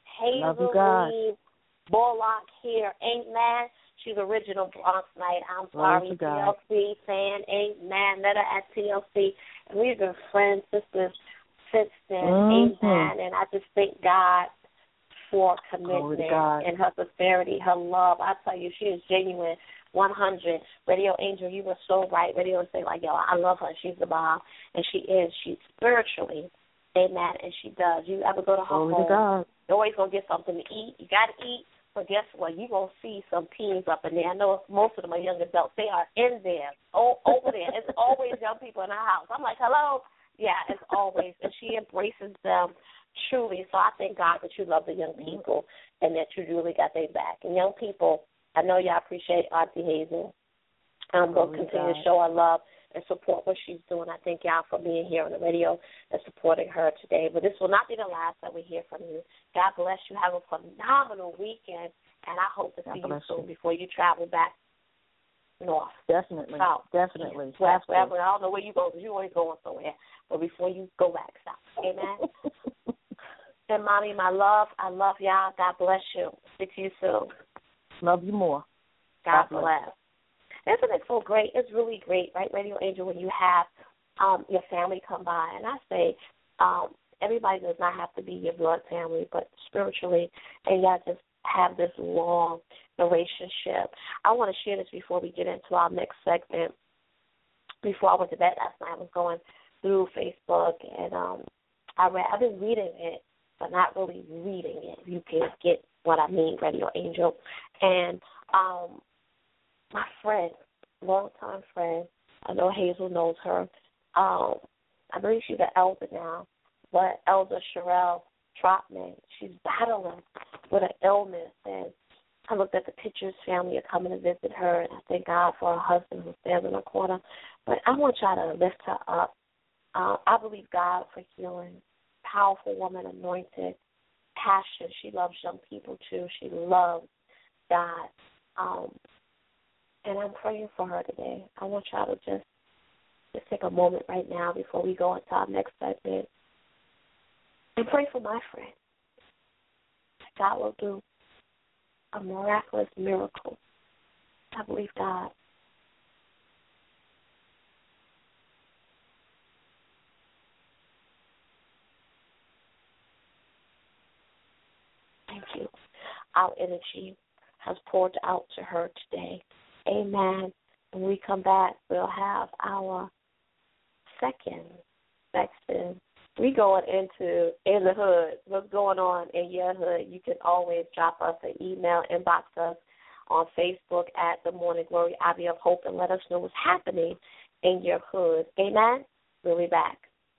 Hazel Bullock here. Amen. She's original Bronx Night. I'm sorry, T L C fan. Amen. Met her at T L C. And we've been friends, sisters, since then. Mm-hmm. Amen. And I just thank God for commitment and her sincerity, her love. I tell you, she is genuine. one hundred. Radio Angel, you were so right. Radio say, like, yo, I love her. She's the bomb. And she is. She's spiritually. Amen. And she does. You ever go to her home, you're always going to get something to eat. You got to eat. But guess what? You're going to see some teens up in there. I know most of them are young adults. They are in there, oh, over there. It's always young people in our house. I'm like, hello? Yeah, it's always. And she embraces them truly. So I thank God that you love the young people and that you really got their back. And young people, I know y'all appreciate Auntie Hazel. I'm going to continue to show her love and support what she's doing. I thank y'all for being here on the radio and supporting her today. But this will not be the last that we hear from you. God bless you. Have a phenomenal weekend, and I hope to God see you soon you. before you travel back north. Definitely. South. Definitely. West, wherever. I don't know where you go because you're always going somewhere. But before you go back south. Amen. And, Mommy, my love, I love y'all. God bless you. Speak to you soon. Love you more. God, God bless. bless. Isn't it so great? It's really great, right, Radio Angel, when you have um, your family come by. And I say um, everybody does not have to be your blood family, but spiritually, and y'all just have this long relationship. I want to share this before we get into our next segment. Before I went to bed last night, I was going through Facebook, and um, I read, I've been reading it, but not really reading it, if you can get what I mean, Radio Angel. And um my friend, longtime friend, I know Hazel knows her. Um, I believe she's an elder now, but Elder Sherelle Trotman, she's battling with an illness. And I looked at the pictures, family are coming to visit her, and I thank God for her husband who stands in her corner. But I want y'all to lift her up. Uh, I believe God for healing. Powerful woman, anointed, passion. She loves young people, too. She loves God. Um, And I'm praying for her today. I want y'all to just, just take a moment right now before we go into our next segment and pray for my friend. God will do a miraculous miracle. I believe God. Thank you. Our energy has poured out to her today. Amen. When we come back, we'll have our second section. We going into in the hood. What's going on in your hood? You can always drop us an email, inbox us on Facebook at The Morning Glory, Abbey of Hope, and let us know what's happening in your hood. Amen. We'll be back.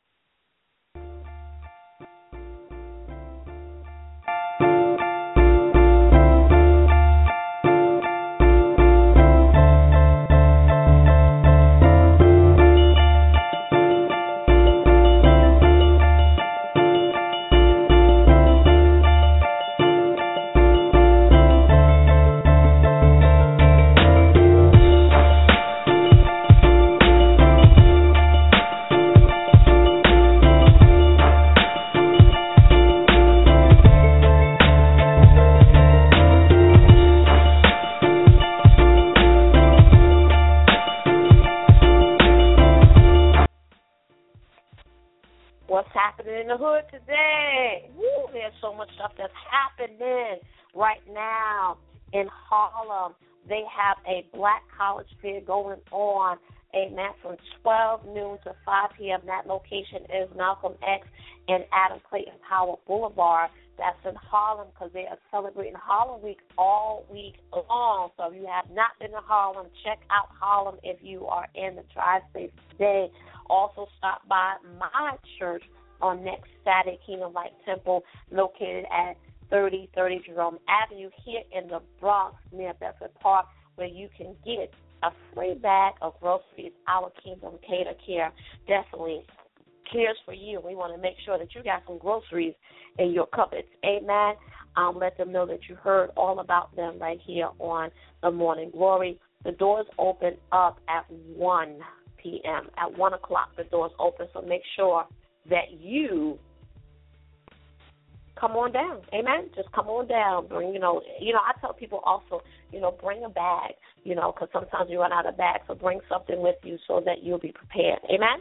In the hood today. Woo, there's so much stuff that's happening right now in Harlem. They have a Black College Fair going on, amen, from twelve noon to five p.m. That location is Malcolm X and Adam Clayton Powell Boulevard. That's in Harlem because they are celebrating Harlem Week all week long. So if you have not been to Harlem, check out Harlem if you are in the tri-state today. Also stop by my church on next Saturday, Kingdom Light Temple, located at thirty thirty Jerome Avenue here in the Bronx near Bedford Park, where you can get a free bag of groceries. Our Kingdom Cater Care definitely cares for you. We want to make sure that you got some groceries in your cupboards. Amen. Um, let them know that you heard all about them right here on the Morning Glory. The doors open up at one p.m. At one o'clock, the doors open, so make sure that you come on down. Amen? Just come on down. Bring, you know, you know, I tell people also, you know, bring a bag, you know, because sometimes you run out of bags, so bring something with you so that you'll be prepared. Amen?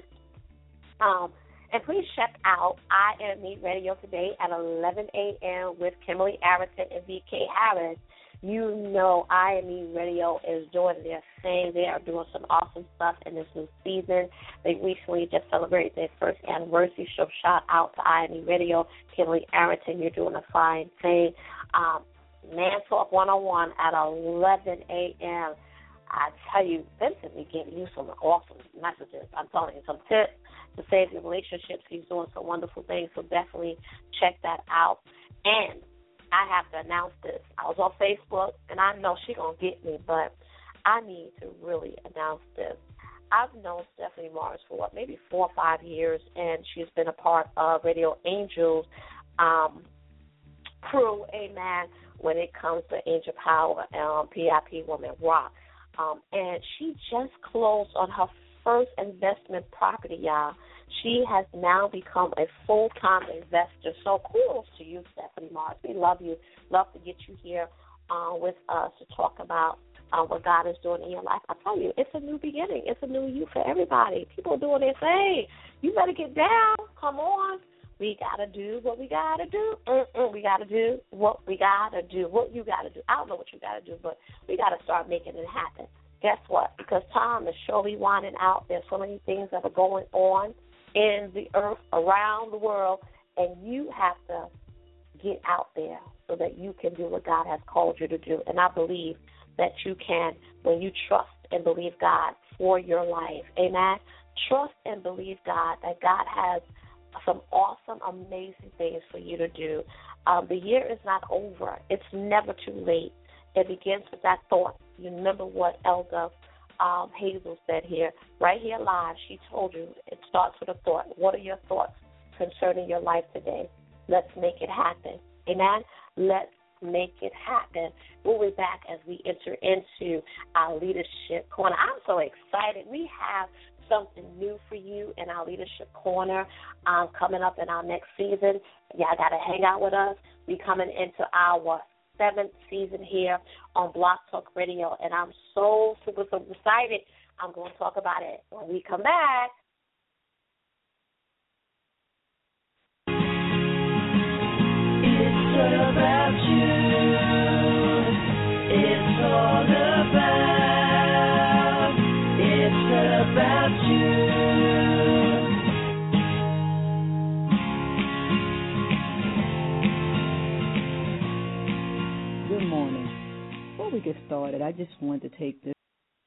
Um, and please check out I Am Me Radio today at eleven a.m. with Kimberly Arrington and V K Harris. You know I Am Me Radio is doing their thing. They are doing some awesome stuff in this new season. They recently just celebrated their first anniversary, so shout out to I Am Me Radio. Kimberly Arrington, you're doing a fine thing. Um, Man Talk one oh one at eleven a.m. I tell you, Vincent be giving you some awesome messages. I'm telling you, some tips to save your relationships. He's doing some wonderful things, so definitely check that out. And I have to announce this. I was on Facebook, and I know she's going to get me, but I need to really announce this. I've known Stephanie Morris for, what, maybe four or five years, and she's been a part of Radio Angel's um, crew, amen, when it comes to Angel Power, um, P I P Woman Rock. Um, and she just closed on her first investment property, y'all. She has now become a full-time investor. So kudos to you, Stephanie Morris. We love you. Love to get you here uh, with us to talk about uh, what God is doing in your life. I tell you, it's a new beginning. It's a new you for everybody. People are doing their thing. You better get down. Come on. We got to do what we got to do. Mm-mm, we got to do what we got to do. What you got to do. I don't know what you got to do, but we got to start making it happen. Guess what? Because time is surely winding out. There's so many things that are going on in the earth, around the world, and you have to get out there so that you can do what God has called you to do. And I believe that you can when you trust and believe God for your life. Amen? Trust and believe God that God has some awesome, amazing things for you to do. Um, the year is not over. It's never too late. It begins with that thought. You remember what Elder um, Hazel said here, right here live. She told you it starts with a thought. What are your thoughts concerning your life today? Let's make it happen. Amen? Let's make it happen. We'll be back as we enter into our leadership corner. I'm so excited. We have something new for you in our leadership corner um, coming up in our next season. Y'all got to hang out with us. We're coming into our seventh season here on Blog Talk Radio, and I'm so super, super excited. I'm going to talk about it when we come back. It's about you. It's all about. It's about you. Good morning. Before we get started, I just wanted to take this.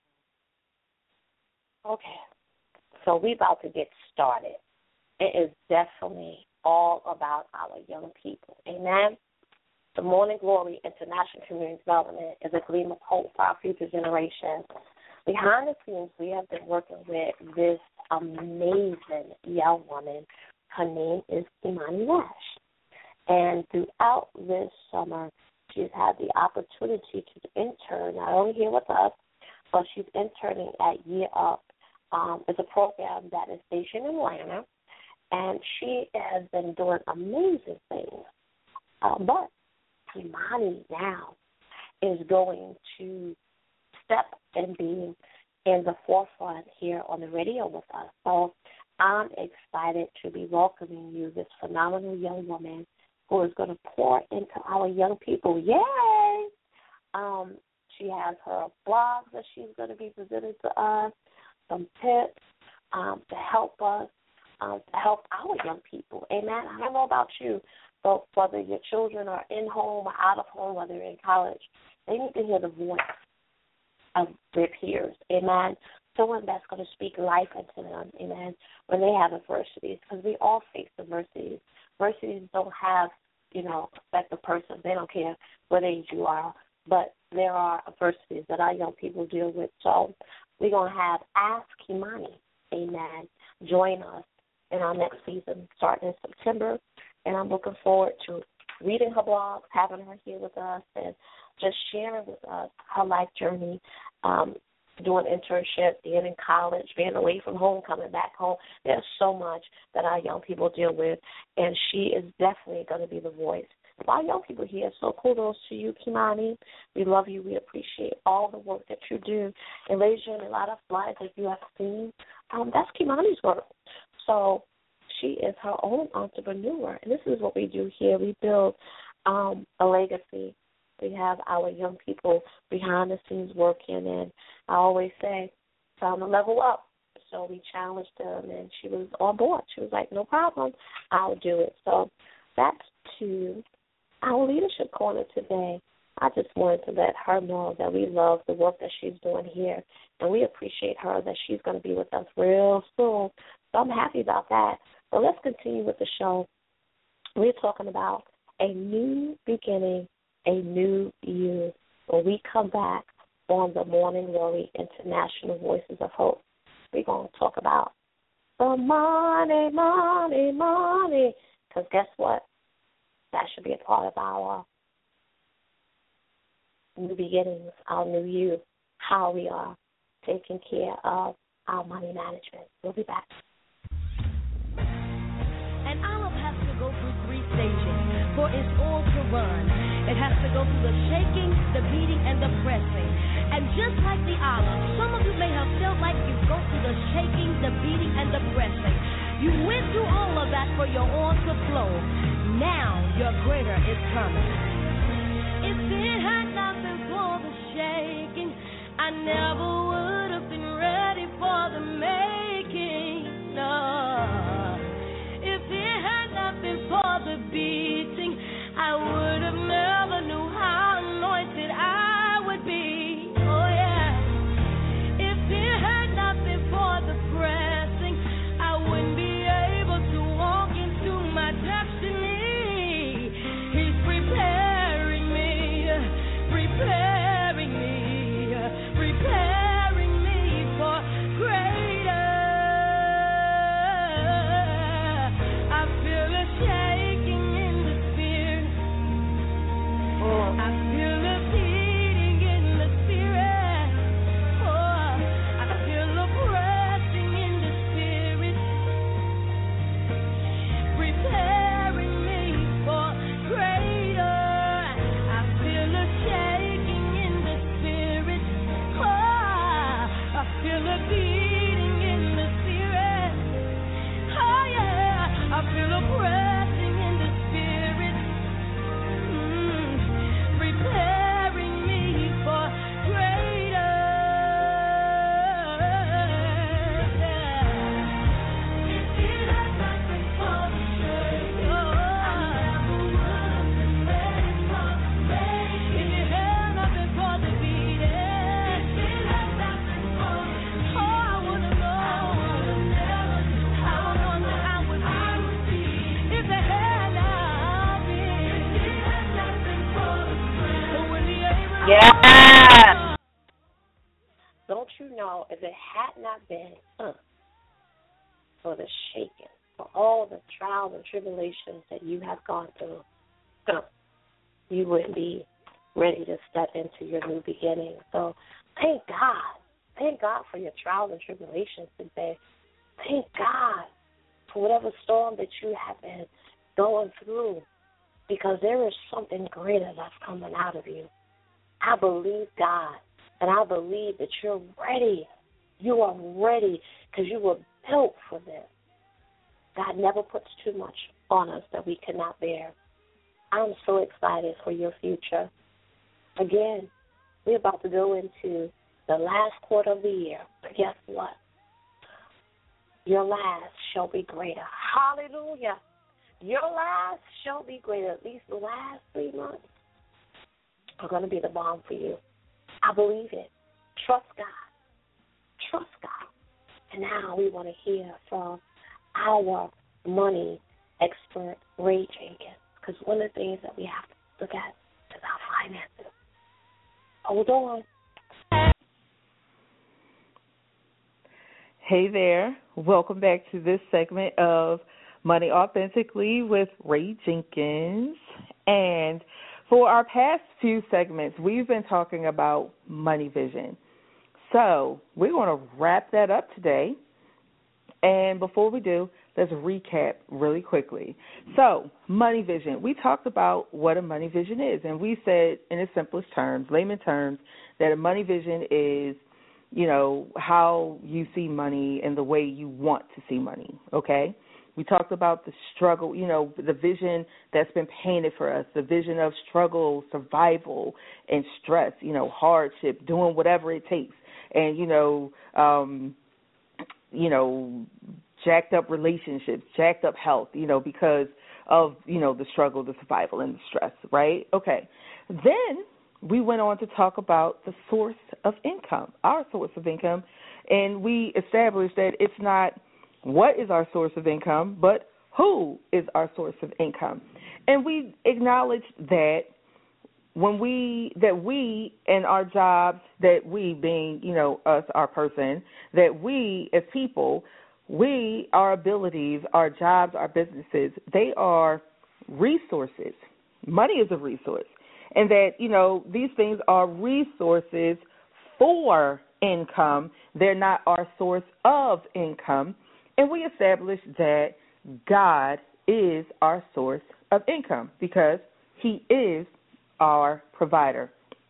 Okay, so we're about to get started. It is definitely all about our young people. Amen? The Morning Glory International Community Development is a gleam of hope for our future generations. Behind the scenes, we have been working with this amazing young woman. Her name is Imani Nash. And throughout this summer, she's had the opportunity to intern not only here with us, but she's interning at Year Up. Um, it's a program that is stationed in Atlanta, and she has been doing amazing things. Um, but Imani now is going to step and be in the forefront here on the radio with us. So I'm excited to be welcoming you, this phenomenal young woman who is going to pour into our young people. Yay! Um, she has her blogs that she's going to be presenting to us, some tips um, to help us, um, to help our young people. Amen? I don't know about you, but whether your children are in home or out of home, whether they're in college, they need to hear the voice of their peers. Amen? Someone that's going to speak life into them. Amen? When they have adversities, because we all face adversities. Adversities don't have, you know, affect the person. They don't care what age you are. But there are adversities that our young people deal with. So we're going to have Ask Kimani, amen, join us in our next season starting in September. And I'm looking forward to reading her blog, having her here with us, and just sharing with us her life journey, um, doing internship, being in college, being away from home, coming back home. There's so much that our young people deal with, and she is definitely going to be the voice of our young people here. So kudos to you, Kimani. We love you. We appreciate all the work that you do. And ladies and gentlemen, a lot of slides that you have seen, um, that's Kimani's work. So she is her own entrepreneur, and this is what we do here. We build um, a legacy. We have our young people behind the scenes working, and I always say, time to level up. So we challenged them, and she was on board. She was like, no problem, I'll do it. So that's to our leadership corner today. I just wanted to let her know that we love the work that she's doing here, and we appreciate her that she's going to be with us real soon. So I'm happy about that. So let's continue with the show. We're talking about a new beginning, a new you. When we come back on the Morning Glory International Voices of Hope, we're going to talk about the money, money, money. Because guess what? That should be a part of our new beginnings, our new you, how we are taking care of our money management. We'll be back. An olive has to go through three stages for its oil to run. It has to go through the shaking, the beating, and the pressing. And just like the olive, some of you may have felt like you go through the shaking, the beating, and the pressing. You went through all of that for your oil to flow. Now your greater is coming. If it had not been for the shaking, I never would have been ready for the making. No. For the beating, I would have never knew how anointed I would be. Oh yeah. If it had not been for the pressing, I wouldn't be able to walk into my destiny. He's preparing me, preparing me, preparing me for greater. I feel a shaking in the spirit. I feel a beating in the spirit. Oh, I feel a pressing in the spirit, preparing me for greater. I feel a shaking in the spirit. Oh, I feel a beating in the spirit. Oh yeah, I feel a pressing in the spirit, mm, preparing me for greater. If it had not been for the shaking, I never would have been ready for the making. If it had not been for the beating, if it had not been for the oh, I wouldn't know. I would have never knew how anointed I would be. If it had not been, if it had not been for the prayer, who would be able to Yeah. Don't you know, if it had not been uh, for the shaking, for all the trials and tribulations that you have gone through, uh, you wouldn't be ready to step into your new beginning. So thank God. Thank God for your trials and tribulations today. Thank God for whatever storm that you have been going through, because there is something greater that's coming out of you. I believe God, and I believe that you're ready. You are ready because you were built for this. God never puts too much on us that we cannot bear. I'm so excited for your future. Again, we're about to go into the last quarter of the year. But guess what? Your last shall be greater. Hallelujah. Your last shall be greater. At least the last three months are going to be the bomb for you. I believe it. Trust God. Trust God. And now we want to hear from our money expert, Ray Jenkins, because one of the things that we have to look at is our finances. Hold on. Hey there. Welcome back to this segment of Money Authentically with Ray Jenkins. And for our past few segments, we've been talking about money vision. So we're going to wrap that up today. And before we do, let's recap really quickly. So, money vision. We talked about what a money vision is, and we said in its simplest terms, layman terms, that a money vision is, you know, how you see money and the way you want to see money, okay? We talked about the struggle, you know, the vision that's been painted for us, the vision of struggle, survival, and stress, you know, hardship, doing whatever it takes, and, you know, um, you know, jacked up relationships, jacked up health, you know, because of, you know, the struggle, the survival, and the stress, right? Okay. Then we went on to talk about the source of income, our source of income, and we established that it's not what is our source of income, but who is our source of income. And we acknowledged that when we, that we and our jobs, that we being, you know, us, our person, that we as people, we, our abilities, our jobs, our businesses, they are resources. Money is a resource. And that, you know, these things are resources for income. They're not our source of income. And we established that God is our source of income because he is our provider.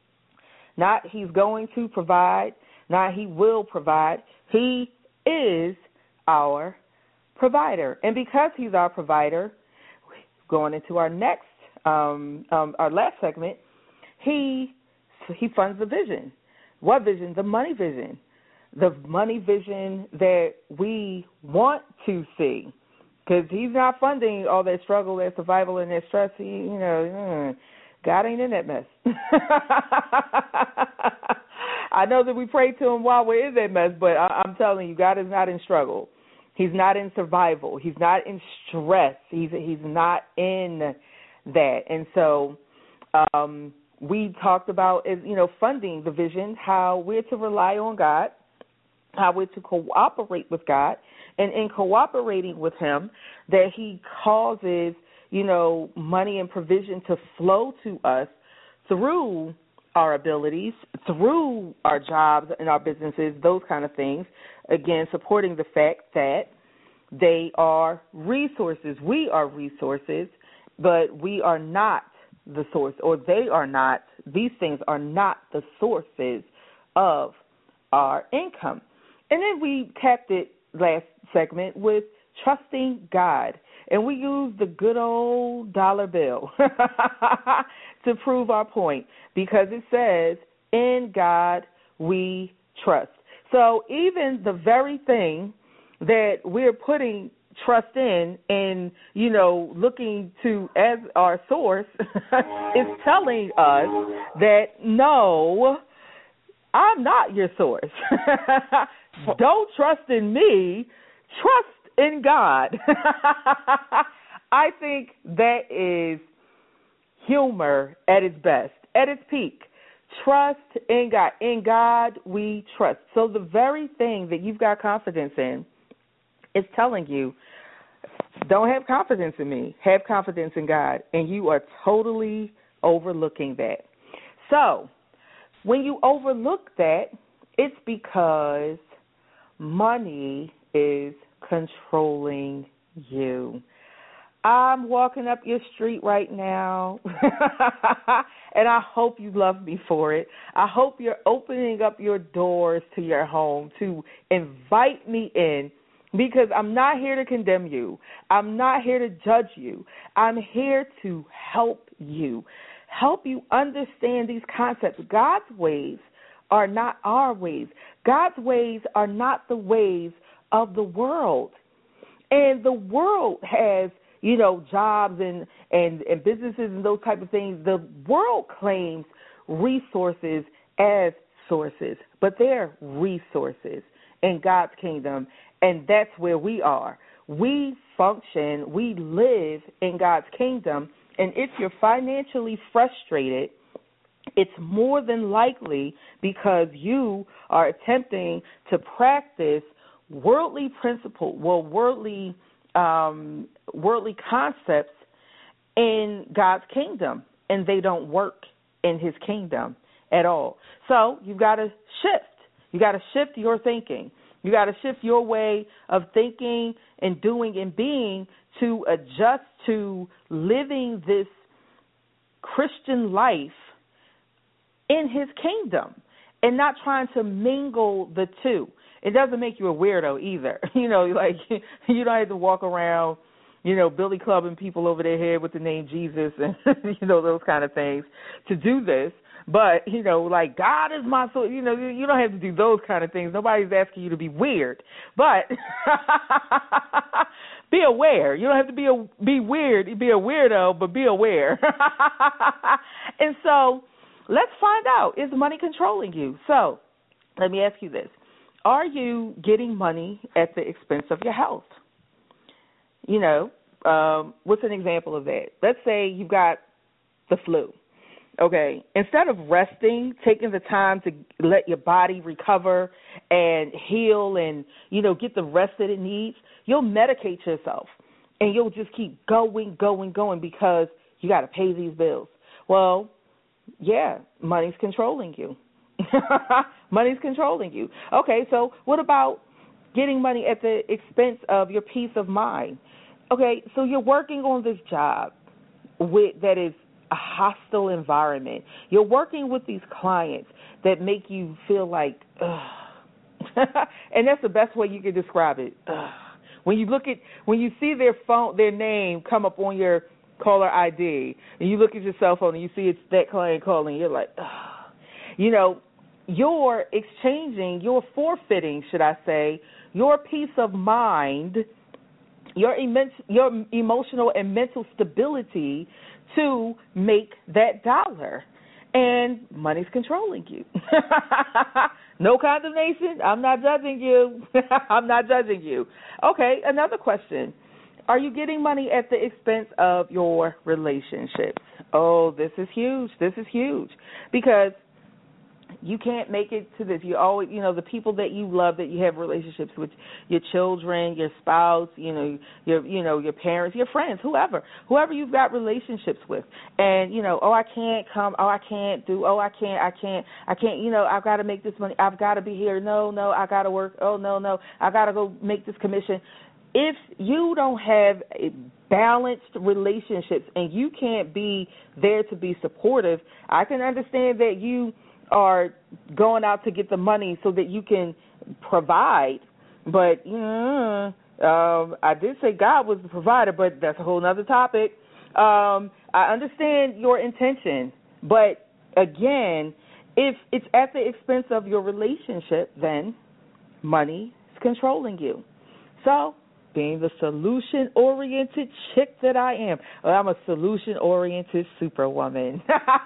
Not he's going to provide, not he will provide. He is our provider. And because he's our provider, going into our next, um, um, our last segment, he he funds the vision. What vision? The money vision. The money vision that we want to see. Because he's not funding all that struggle, that survival, and that stress. He, you know, God ain't in that mess. I know that we pray to him while we're in that mess, but I, I'm telling you, God is not in struggle. He's not in survival. He's not in stress. He's he's not in that. And so um, we talked about, you know, funding the vision, how we're to rely on God, how we're to cooperate with God, and in cooperating with him, that he causes, you know, money and provision to flow to us through our abilities, through our jobs and our businesses, those kind of things. Again, supporting the fact that they are resources. We are resources, but we are not the source, or they are not, these things are not the sources of our income. And then we capped it last segment with trusting God. And we used the good old dollar bill to prove our point, because it says, in God we trust. So even the very thing that we're putting trust in and, you know, looking to as our source is telling us that, no, I'm not your source. Don't trust in me. Trust in God. I think that is humor at its best, at its peak. Trust in God. In God we trust. So the very thing that you've got confidence in is telling you, don't have confidence in me. Have confidence in God. And you are totally overlooking that. So when you overlook that, it's because money is controlling you. I'm walking up your street right now, and I hope you love me for it. I hope you're opening up your doors to your home to invite me in, because I'm not here to condemn you. I'm not here to judge you. I'm here to help you, help you understand these concepts. God's ways are not our ways. God's ways are not the ways of the world. And the world has, you know, jobs and, and, and businesses and those type of things. The world claims resources as sources, but they're resources in God's kingdom, and that's where we are. We function, we live in God's kingdom, and if you're financially frustrated, it's more than likely because you are attempting to practice worldly principles, well, worldly um, worldly concepts in God's kingdom, and they don't work in his kingdom at all. So you've got to shift. You got to shift your thinking. You got to shift your way of thinking and doing and being to adjust to living this Christian life in his kingdom and not trying to mingle the two. It doesn't make you a weirdo either. You know, like you don't have to walk around, you know, billy clubbing people over their head with the name Jesus and, you know, those kind of things to do this. But, you know, like God is my soul, you know, you don't have to do those kind of things. Nobody's asking you to be weird. But be aware. You don't have to be a, be weird, be a weirdo, but be aware. And so let's find out, is money controlling you? So let me ask you this. Are you getting money at the expense of your health? You know, um, what's an example of that? Let's say you've got the flu. Okay, instead of resting, taking the time to let your body recover and heal and, you know, get the rest that it needs, you'll medicate yourself and you'll just keep going, going, going because you got to pay these bills. Well, yeah, money's controlling you. Money's controlling you. Okay, so what about getting money at the expense of your peace of mind? Okay, so you're working on this job with that is a hostile environment. You're working with these clients that make you feel like, ugh. And that's the best way you can describe it. Ugh. When you look at, when you see their phone, their name come up on your caller I D, and you look at your cell phone and you see it's that client calling, you're like, ugh. You know, you're exchanging, you're forfeiting, should I say, your peace of mind, your immense, your emotional and mental stability to make that dollar. And money's controlling you. No condemnation. I'm not judging you. I'm not judging you. Okay, another question. Are you getting money at the expense of your relationships? Oh, this is huge. This is huge. Because you can't make it to this. You always, you know, the people that you love, that you have relationships with, your children, your spouse, you know, your, you know, your parents, your friends, whoever, whoever you've got relationships with, and you know, oh, I can't come, oh, I can't do, oh, I can't, I can't, I can't, you know, I've got to make this money, I've got to be here, no, no, I got to work, oh, no, no, I got to go make this commission. If you don't have a balanced relationships and you can't be there to be supportive, I can understand that you are going out to get the money so that you can provide. But, you know, um, I did say God was the provider, but that's a whole other topic. Um, I understand your intention, but, again, if it's at the expense of your relationship, then money is controlling you. So, being the solution-oriented chick that I am, well, I'm a solution-oriented superwoman.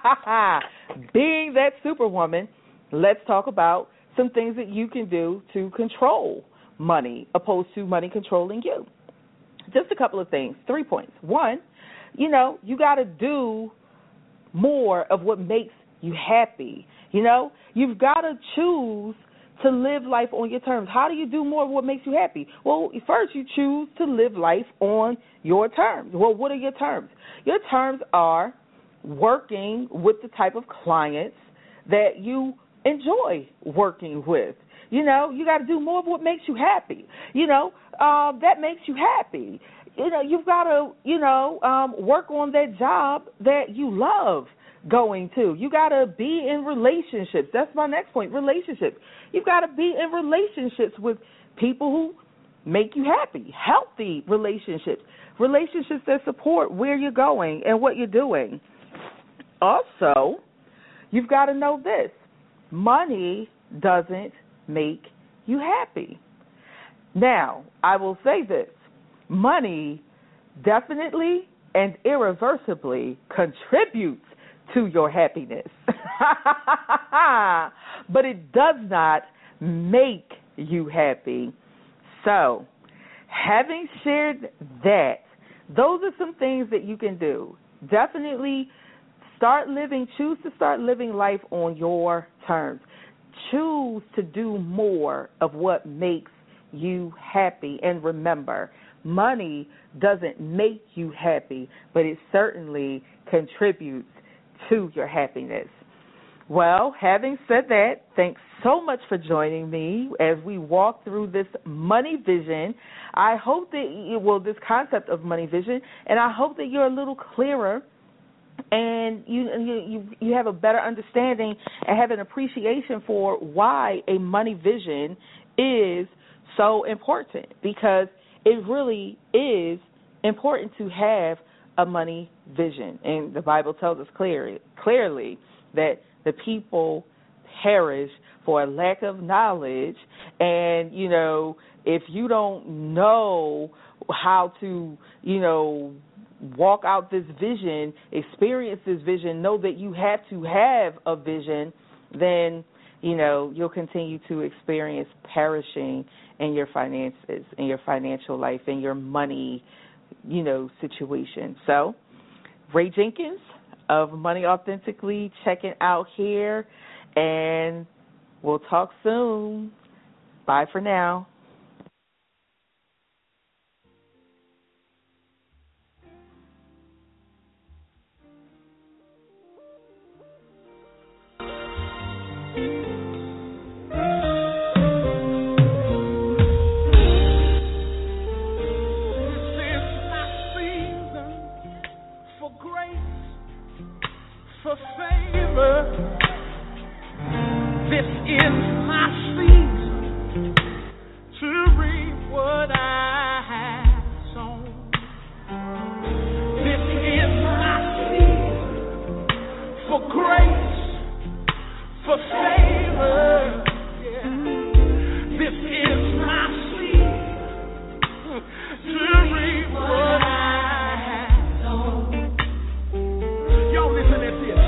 Being that superwoman, let's talk about some things that you can do to control money opposed to money controlling you. Just a couple of things, three points. One, you know, you got to do more of what makes you happy. You know, you've got to choose to live life on your terms. How do you do more of what makes you happy? Well, first you choose to live life on your terms. Well, what are your terms? Your terms are working with the type of clients that you enjoy working with. You know, you got to do more of what makes you happy. You know, uh, that makes you happy. You know, you've got to, you know, um, work on that job that you love going to. You got to be in relationships. That's my next point, relationships. You've got to be in relationships with people who make you happy, healthy relationships, relationships that support where you're going and what you're doing. Also, you've got to know this. Money doesn't make you happy. Now, I will say this. Money definitely and irreversibly contributes to your happiness. But it does not make you happy. So, having shared that, those are some things that you can do. Definitely Start living, choose to start living life on your terms. Choose to do more of what makes you happy. And remember, money doesn't make you happy, but it certainly contributes to your happiness. Well, having said that, thanks so much for joining me as we walk through this money vision. I hope that, you, well, this concept of money vision, and I hope that you're a little clearer and you, you you have a better understanding and have an appreciation for why a money vision is so important, because it really is important to have a money vision. And the Bible tells us clearly, clearly that the people perish for a lack of knowledge. And, you know, if you don't know how to, you know, walk out this vision, experience this vision, know that you have to have a vision, then, you know, you'll continue to experience perishing in your finances, in your financial life, in your money, you know, situation. So, Ray Jenkins of Money Authentically checking out here, and we'll talk soon. Bye for now. For favor, this is my season to reap what I have sown. This is my season for grace, for favor. Yeah. This is my season to reap what I have sown. Y'all listen at this.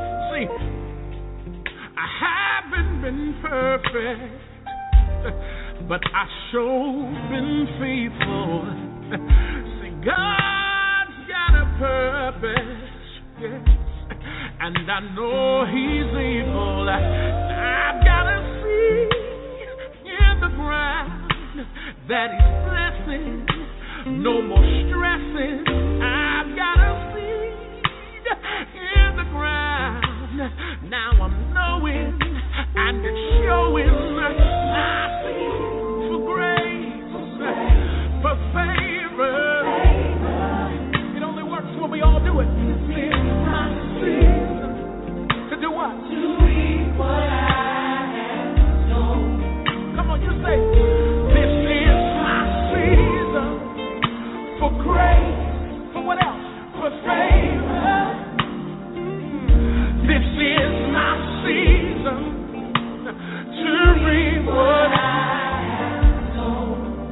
I haven't been perfect, but I sure been faithful. See, God's got a purpose, yes, and I know He's able. I've got a seed in the ground that He's blessing. No more stressing. I've got a seed in the ground. Now I'm knowing and it's showing my seed for grace, for favor. It only works when we all do it. This is my season to do what? To reap what I have sown. Come on, you say, this is my season for grace. For what else? For favor. This is my season to reap what I have sown.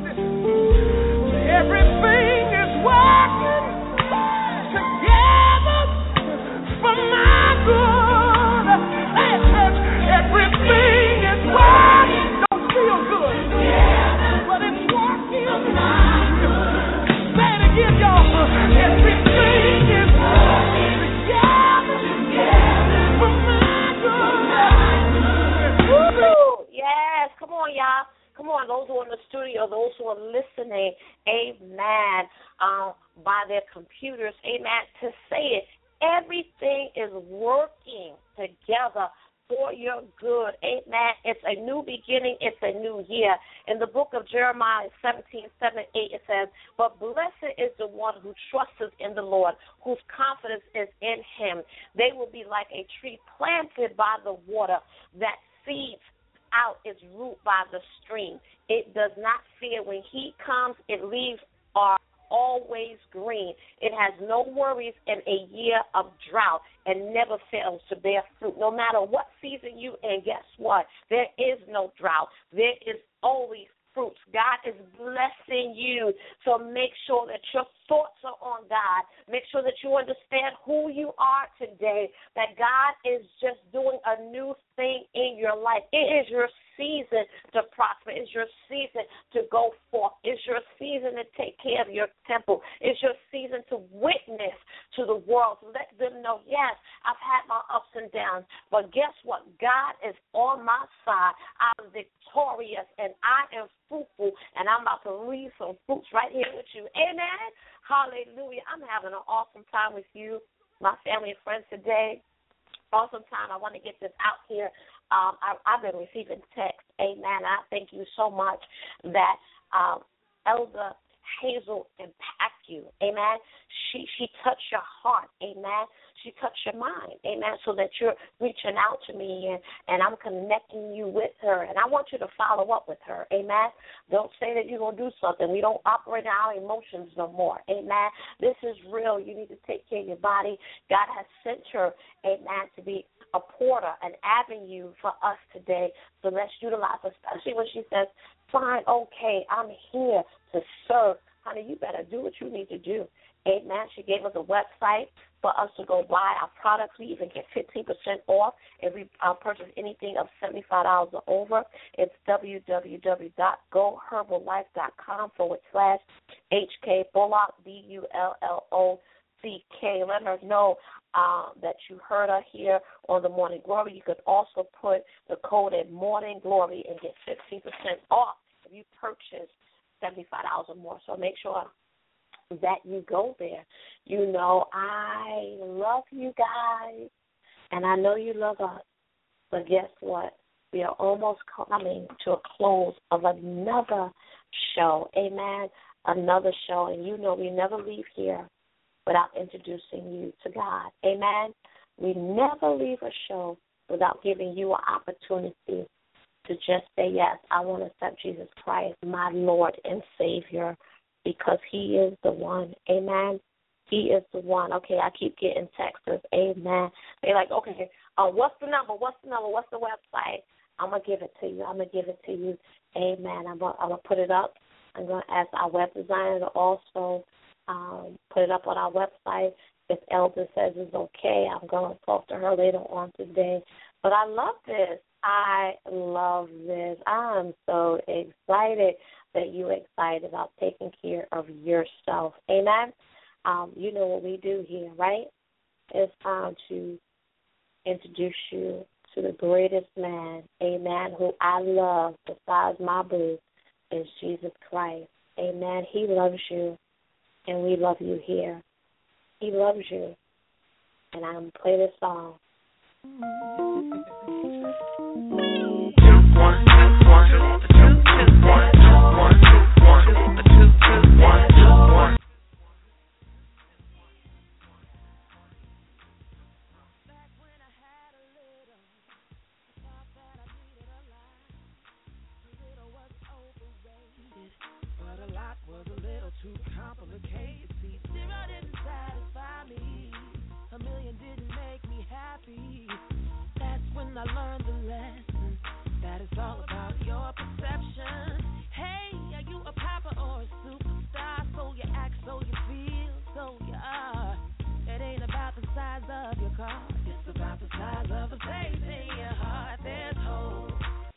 Everything is working together for my good. Hey, church, everything is working. Don't feel good, but it's working for my good. Say it again, y'all. Everything is working together. Yes, come on, y'all. Come on, those who are in the studio, those who are listening, amen, um, by their computers, amen, to say it. Everything is working together for your good, amen. It's a new beginning. It's a new year. In the book of Jeremiah seventeen, seven, eight, it says, but blessed is the one who trusts in the Lord, whose confidence is in Him. They will be like a tree planted by the water that feeds out its root by the stream. It does not fear when heat comes. Its leaves are always green. It has no worries in a year of drought and never fails to bear fruit. No matter what season you in, guess what? There is no drought. There is always fruits. God is blessing you. So make sure that your thoughts are on God. Make sure that you understand who you are today, that God is just doing a new thing in your life. It is your season to prosper. It's your season to go forth. It's your season to take care of your temple. It's your season to witness to the world to let them know, yes, I've had my ups and downs, but guess what? God is on my side. I'm victorious, and I am fruitful, and I'm about to read some fruits right here with you. Amen? Hallelujah. I'm having an awesome time with you, my family and friends today. Awesome time. I want to get this out here. Um, I, I've been receiving texts. Amen. I thank you so much that um, Elder Hazel impact you. Amen. She she touched your heart. Amen. She touched your mind. Amen. So that you're reaching out to me and, and I'm connecting you with her. And I want you to follow up with her. Amen. Don't say that you're going to do something. We don't operate in our emotions no more. Amen. This is real. You need to take care of your body. God has sent her, amen, to be a porter, an avenue for us today. So let's utilize, especially when she says, fine, okay, I'm here to serve. Honey, you better do what you need to do. Amen. She gave us a website for us to go buy our products. We even get fifteen percent off if we uh, purchase anything of seventy-five dollars or over. It's www.goherbalife.com forward slash HK Bullock, B U L L O C K. Let her know uh, that you heard her here on the Morning Glory. You could also put the code in Morning Glory and get fifteen percent off if you purchase seventy-five dollars or more. So make sure that you go there. You know, I love you guys, and I know you love us. But guess what? We are almost coming to a close of another show. Amen. Another show. And you know we never leave here without introducing you to God. Amen. We never leave a show without giving you an opportunity to just say, yes, I want to accept Jesus Christ, my Lord and Savior, because he is the one. Amen. He is the one. Okay, I keep getting texts. Amen. They're like, okay, uh, what's the number? What's the number? What's the website? I'm going to give it to you. I'm going to give it to you. Amen. I'm going to put it up. I'm going to ask our web designer to also um, put it up on our website. If Elder says it's okay, I'm going to talk to her later on today. But I love this. I love this. I'm so excited that you're excited about taking care of yourself. Amen. Um, you know what we do here, right? It's time to introduce you to the greatest man, amen, who I love besides my boo, is Jesus Christ. Amen. He loves you, and we love you here. He loves you. And I'm going to play this song. I learned the lesson that it's all about your perception. Hey, are you a papa or a superstar? So you act, so you feel, so you are. It ain't about the size of your car. It's about the size of the faith in your heart. There's hope.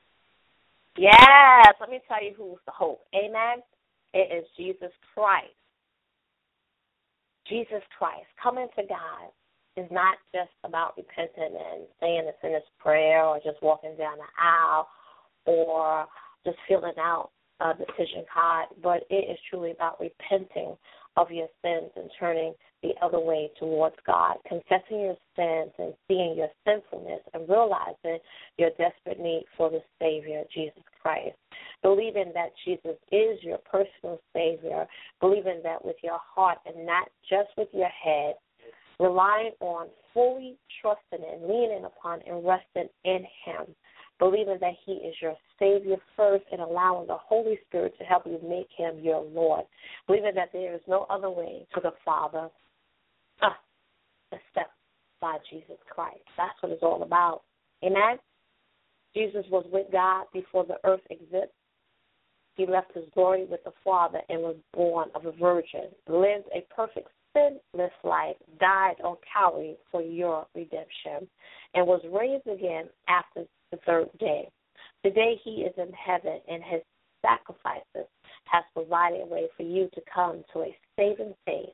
Yes, let me tell you who's the hope. Amen. It is Jesus Christ. Jesus Christ. Coming to God is not just about repenting and saying a sinner's prayer or just walking down the aisle or just filling out a decision card, but it is truly about repenting of your sins and turning the other way towards God, confessing your sins and seeing your sinfulness and realizing your desperate need for the Savior, Jesus Christ, believing that Jesus is your personal Savior, believing that with your heart and not just with your head, relying on, fully trusting and leaning upon and resting in him, believing that he is your Savior first and allowing the Holy Spirit to help you make him your Lord, believing that there is no other way to the Father uh, except by Jesus Christ. That's what it's all about. Amen? Jesus was with God before the earth existed. He left his glory with the Father and was born of a virgin, lived a perfect sinless life, died on Calvary for your redemption, and was raised again after the third day. Today he is in heaven, and his sacrifices has provided a way for you to come to a saving faith,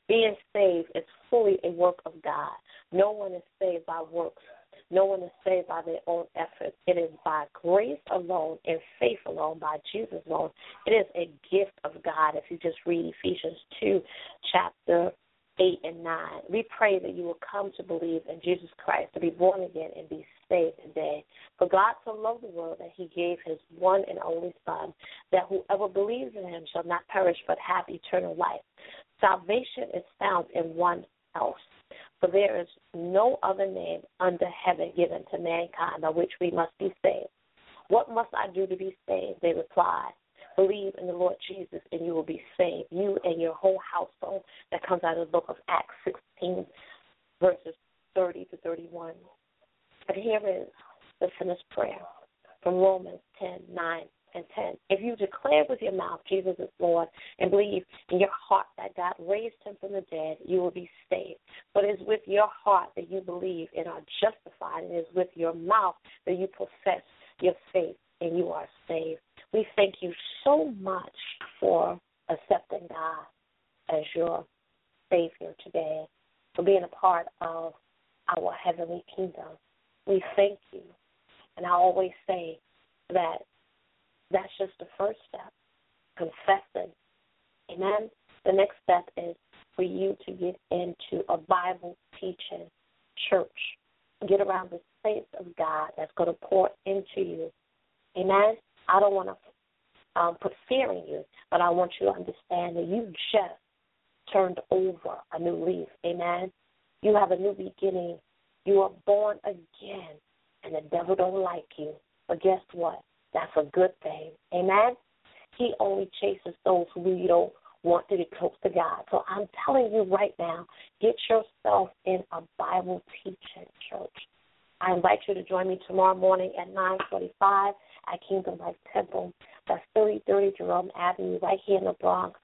Being saved is fully a work of God. No one is saved by works. No one is saved by their own efforts. It is by grace alone and faith alone, by Jesus alone. It is a gift of God. If you just read Ephesians two, chapter eight and nine. We pray that you will come to believe in Jesus Christ, to be born again and be saved today. For God so loved the world that he gave his one and only Son, that whoever believes in him shall not perish but have eternal life. Salvation is found in one else. For there is no other name under heaven given to mankind by which we must be saved. What must I do to be saved? They replied. Believe in the Lord Jesus and you will be saved, you and your whole household. That comes out of the book of Acts sixteen, verses thirty to thirty-one. But here is the finished prayer from Romans ten, nine, and ten. If you declare with your mouth Jesus is Lord and believe in your heart that God raised him from the dead, you will be saved. But it is with your heart that you believe and are justified, and it is with your mouth that you profess your faith and you are saved. We thank you so much for accepting God as your Savior today, for being a part of our heavenly kingdom. We thank you. And I always say that that's just the first step, confessing. Amen. The next step is for you to get into a Bible teaching church. Get around the saints of God that's going to pour into you. Amen. I don't want to um, put fear in you, but I want you to understand that you just turned over a new leaf. Amen. You have a new beginning. You are born again, and the devil don't like you. But guess what? That's a good thing. Amen. He only chases those who really don't want to get close to God. So I'm telling you right now, get yourself in a Bible teaching church. I invite you to join me tomorrow morning at nine forty-five at Kingdom Life Temple. That's thirty thirty Jerome Avenue, right here in the Bronx.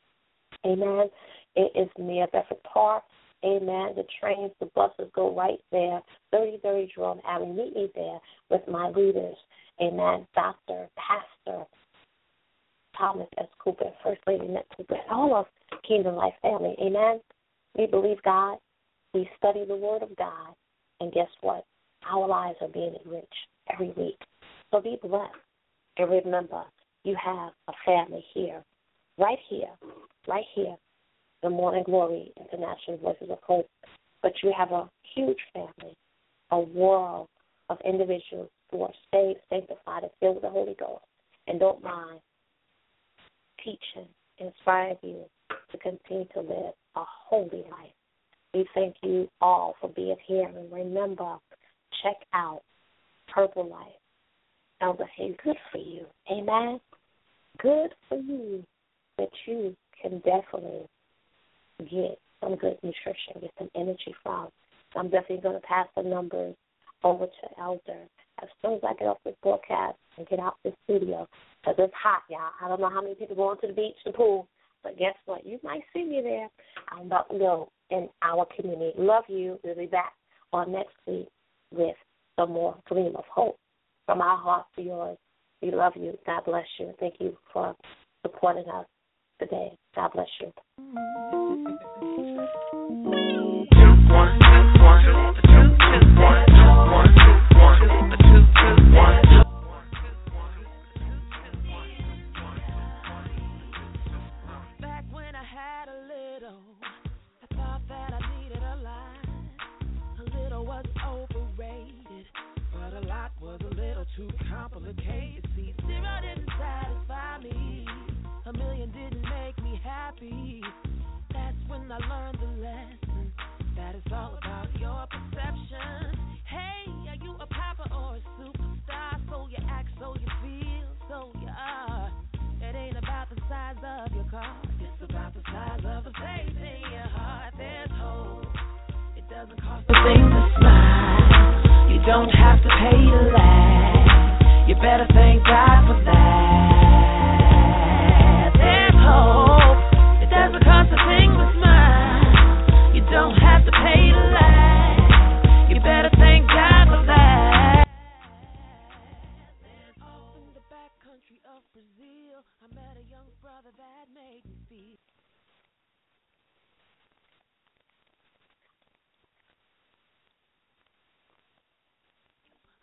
Amen. It is near Bedford Park. Amen. The trains, the buses go right there, thirty thirty Jerome Avenue. Meet me there with my leaders. Amen. Doctor, Pastor Thomas S. Cooper, First Lady Annette Cooper, and all of Kingdom Life family. Amen. We believe God. We study the Word of God. And guess what? Our lives are being enriched every week. So be blessed. And remember, you have a family here, right here, right here, the Morning Glory International Voices of Hope. But you have a huge family, a world of individuals who are saved, sanctified, and filled with the Holy Ghost, and don't mind teaching, inspiring you to continue to live a holy life. We thank you all for being here, and remember, check out Purple Life. Elder Hay, good for you. Amen. Good for you that you can definitely get some good nutrition, get some energy from. I'm definitely going to pass the numbers over to Elder as soon as I get off this broadcast and get out this studio, because it's hot, y'all. I don't know how many people going to the beach, the pool, but guess what? You might see me there. I'm about to go in our community. Love you. We'll be back on next week with some more Gleam of Hope. From our heart to yours, we love you. God bless you. Thank you for supporting us today. God bless you. Back when I had a little, I thought that I needed a lot. A little was overrated, but a lot was a little too complicated. See, zero didn't satisfy me. A million didn't make me happy. That's when I learned the lesson, that it's all about your perception. Hey, are you a popper or a superstar? So you act, so you feel, so you are. It ain't about the size of your car, it's about the size of the faith in your heart. There's hope. It doesn't cost a thing to smile. You don't have to pay to laugh. You better thank God for that. There's hope. It doesn't cost a thing to smile. You don't have to pay to laugh. You better thank God for that. There's hope. In the back country of Brazil, I met a young brother that made me feel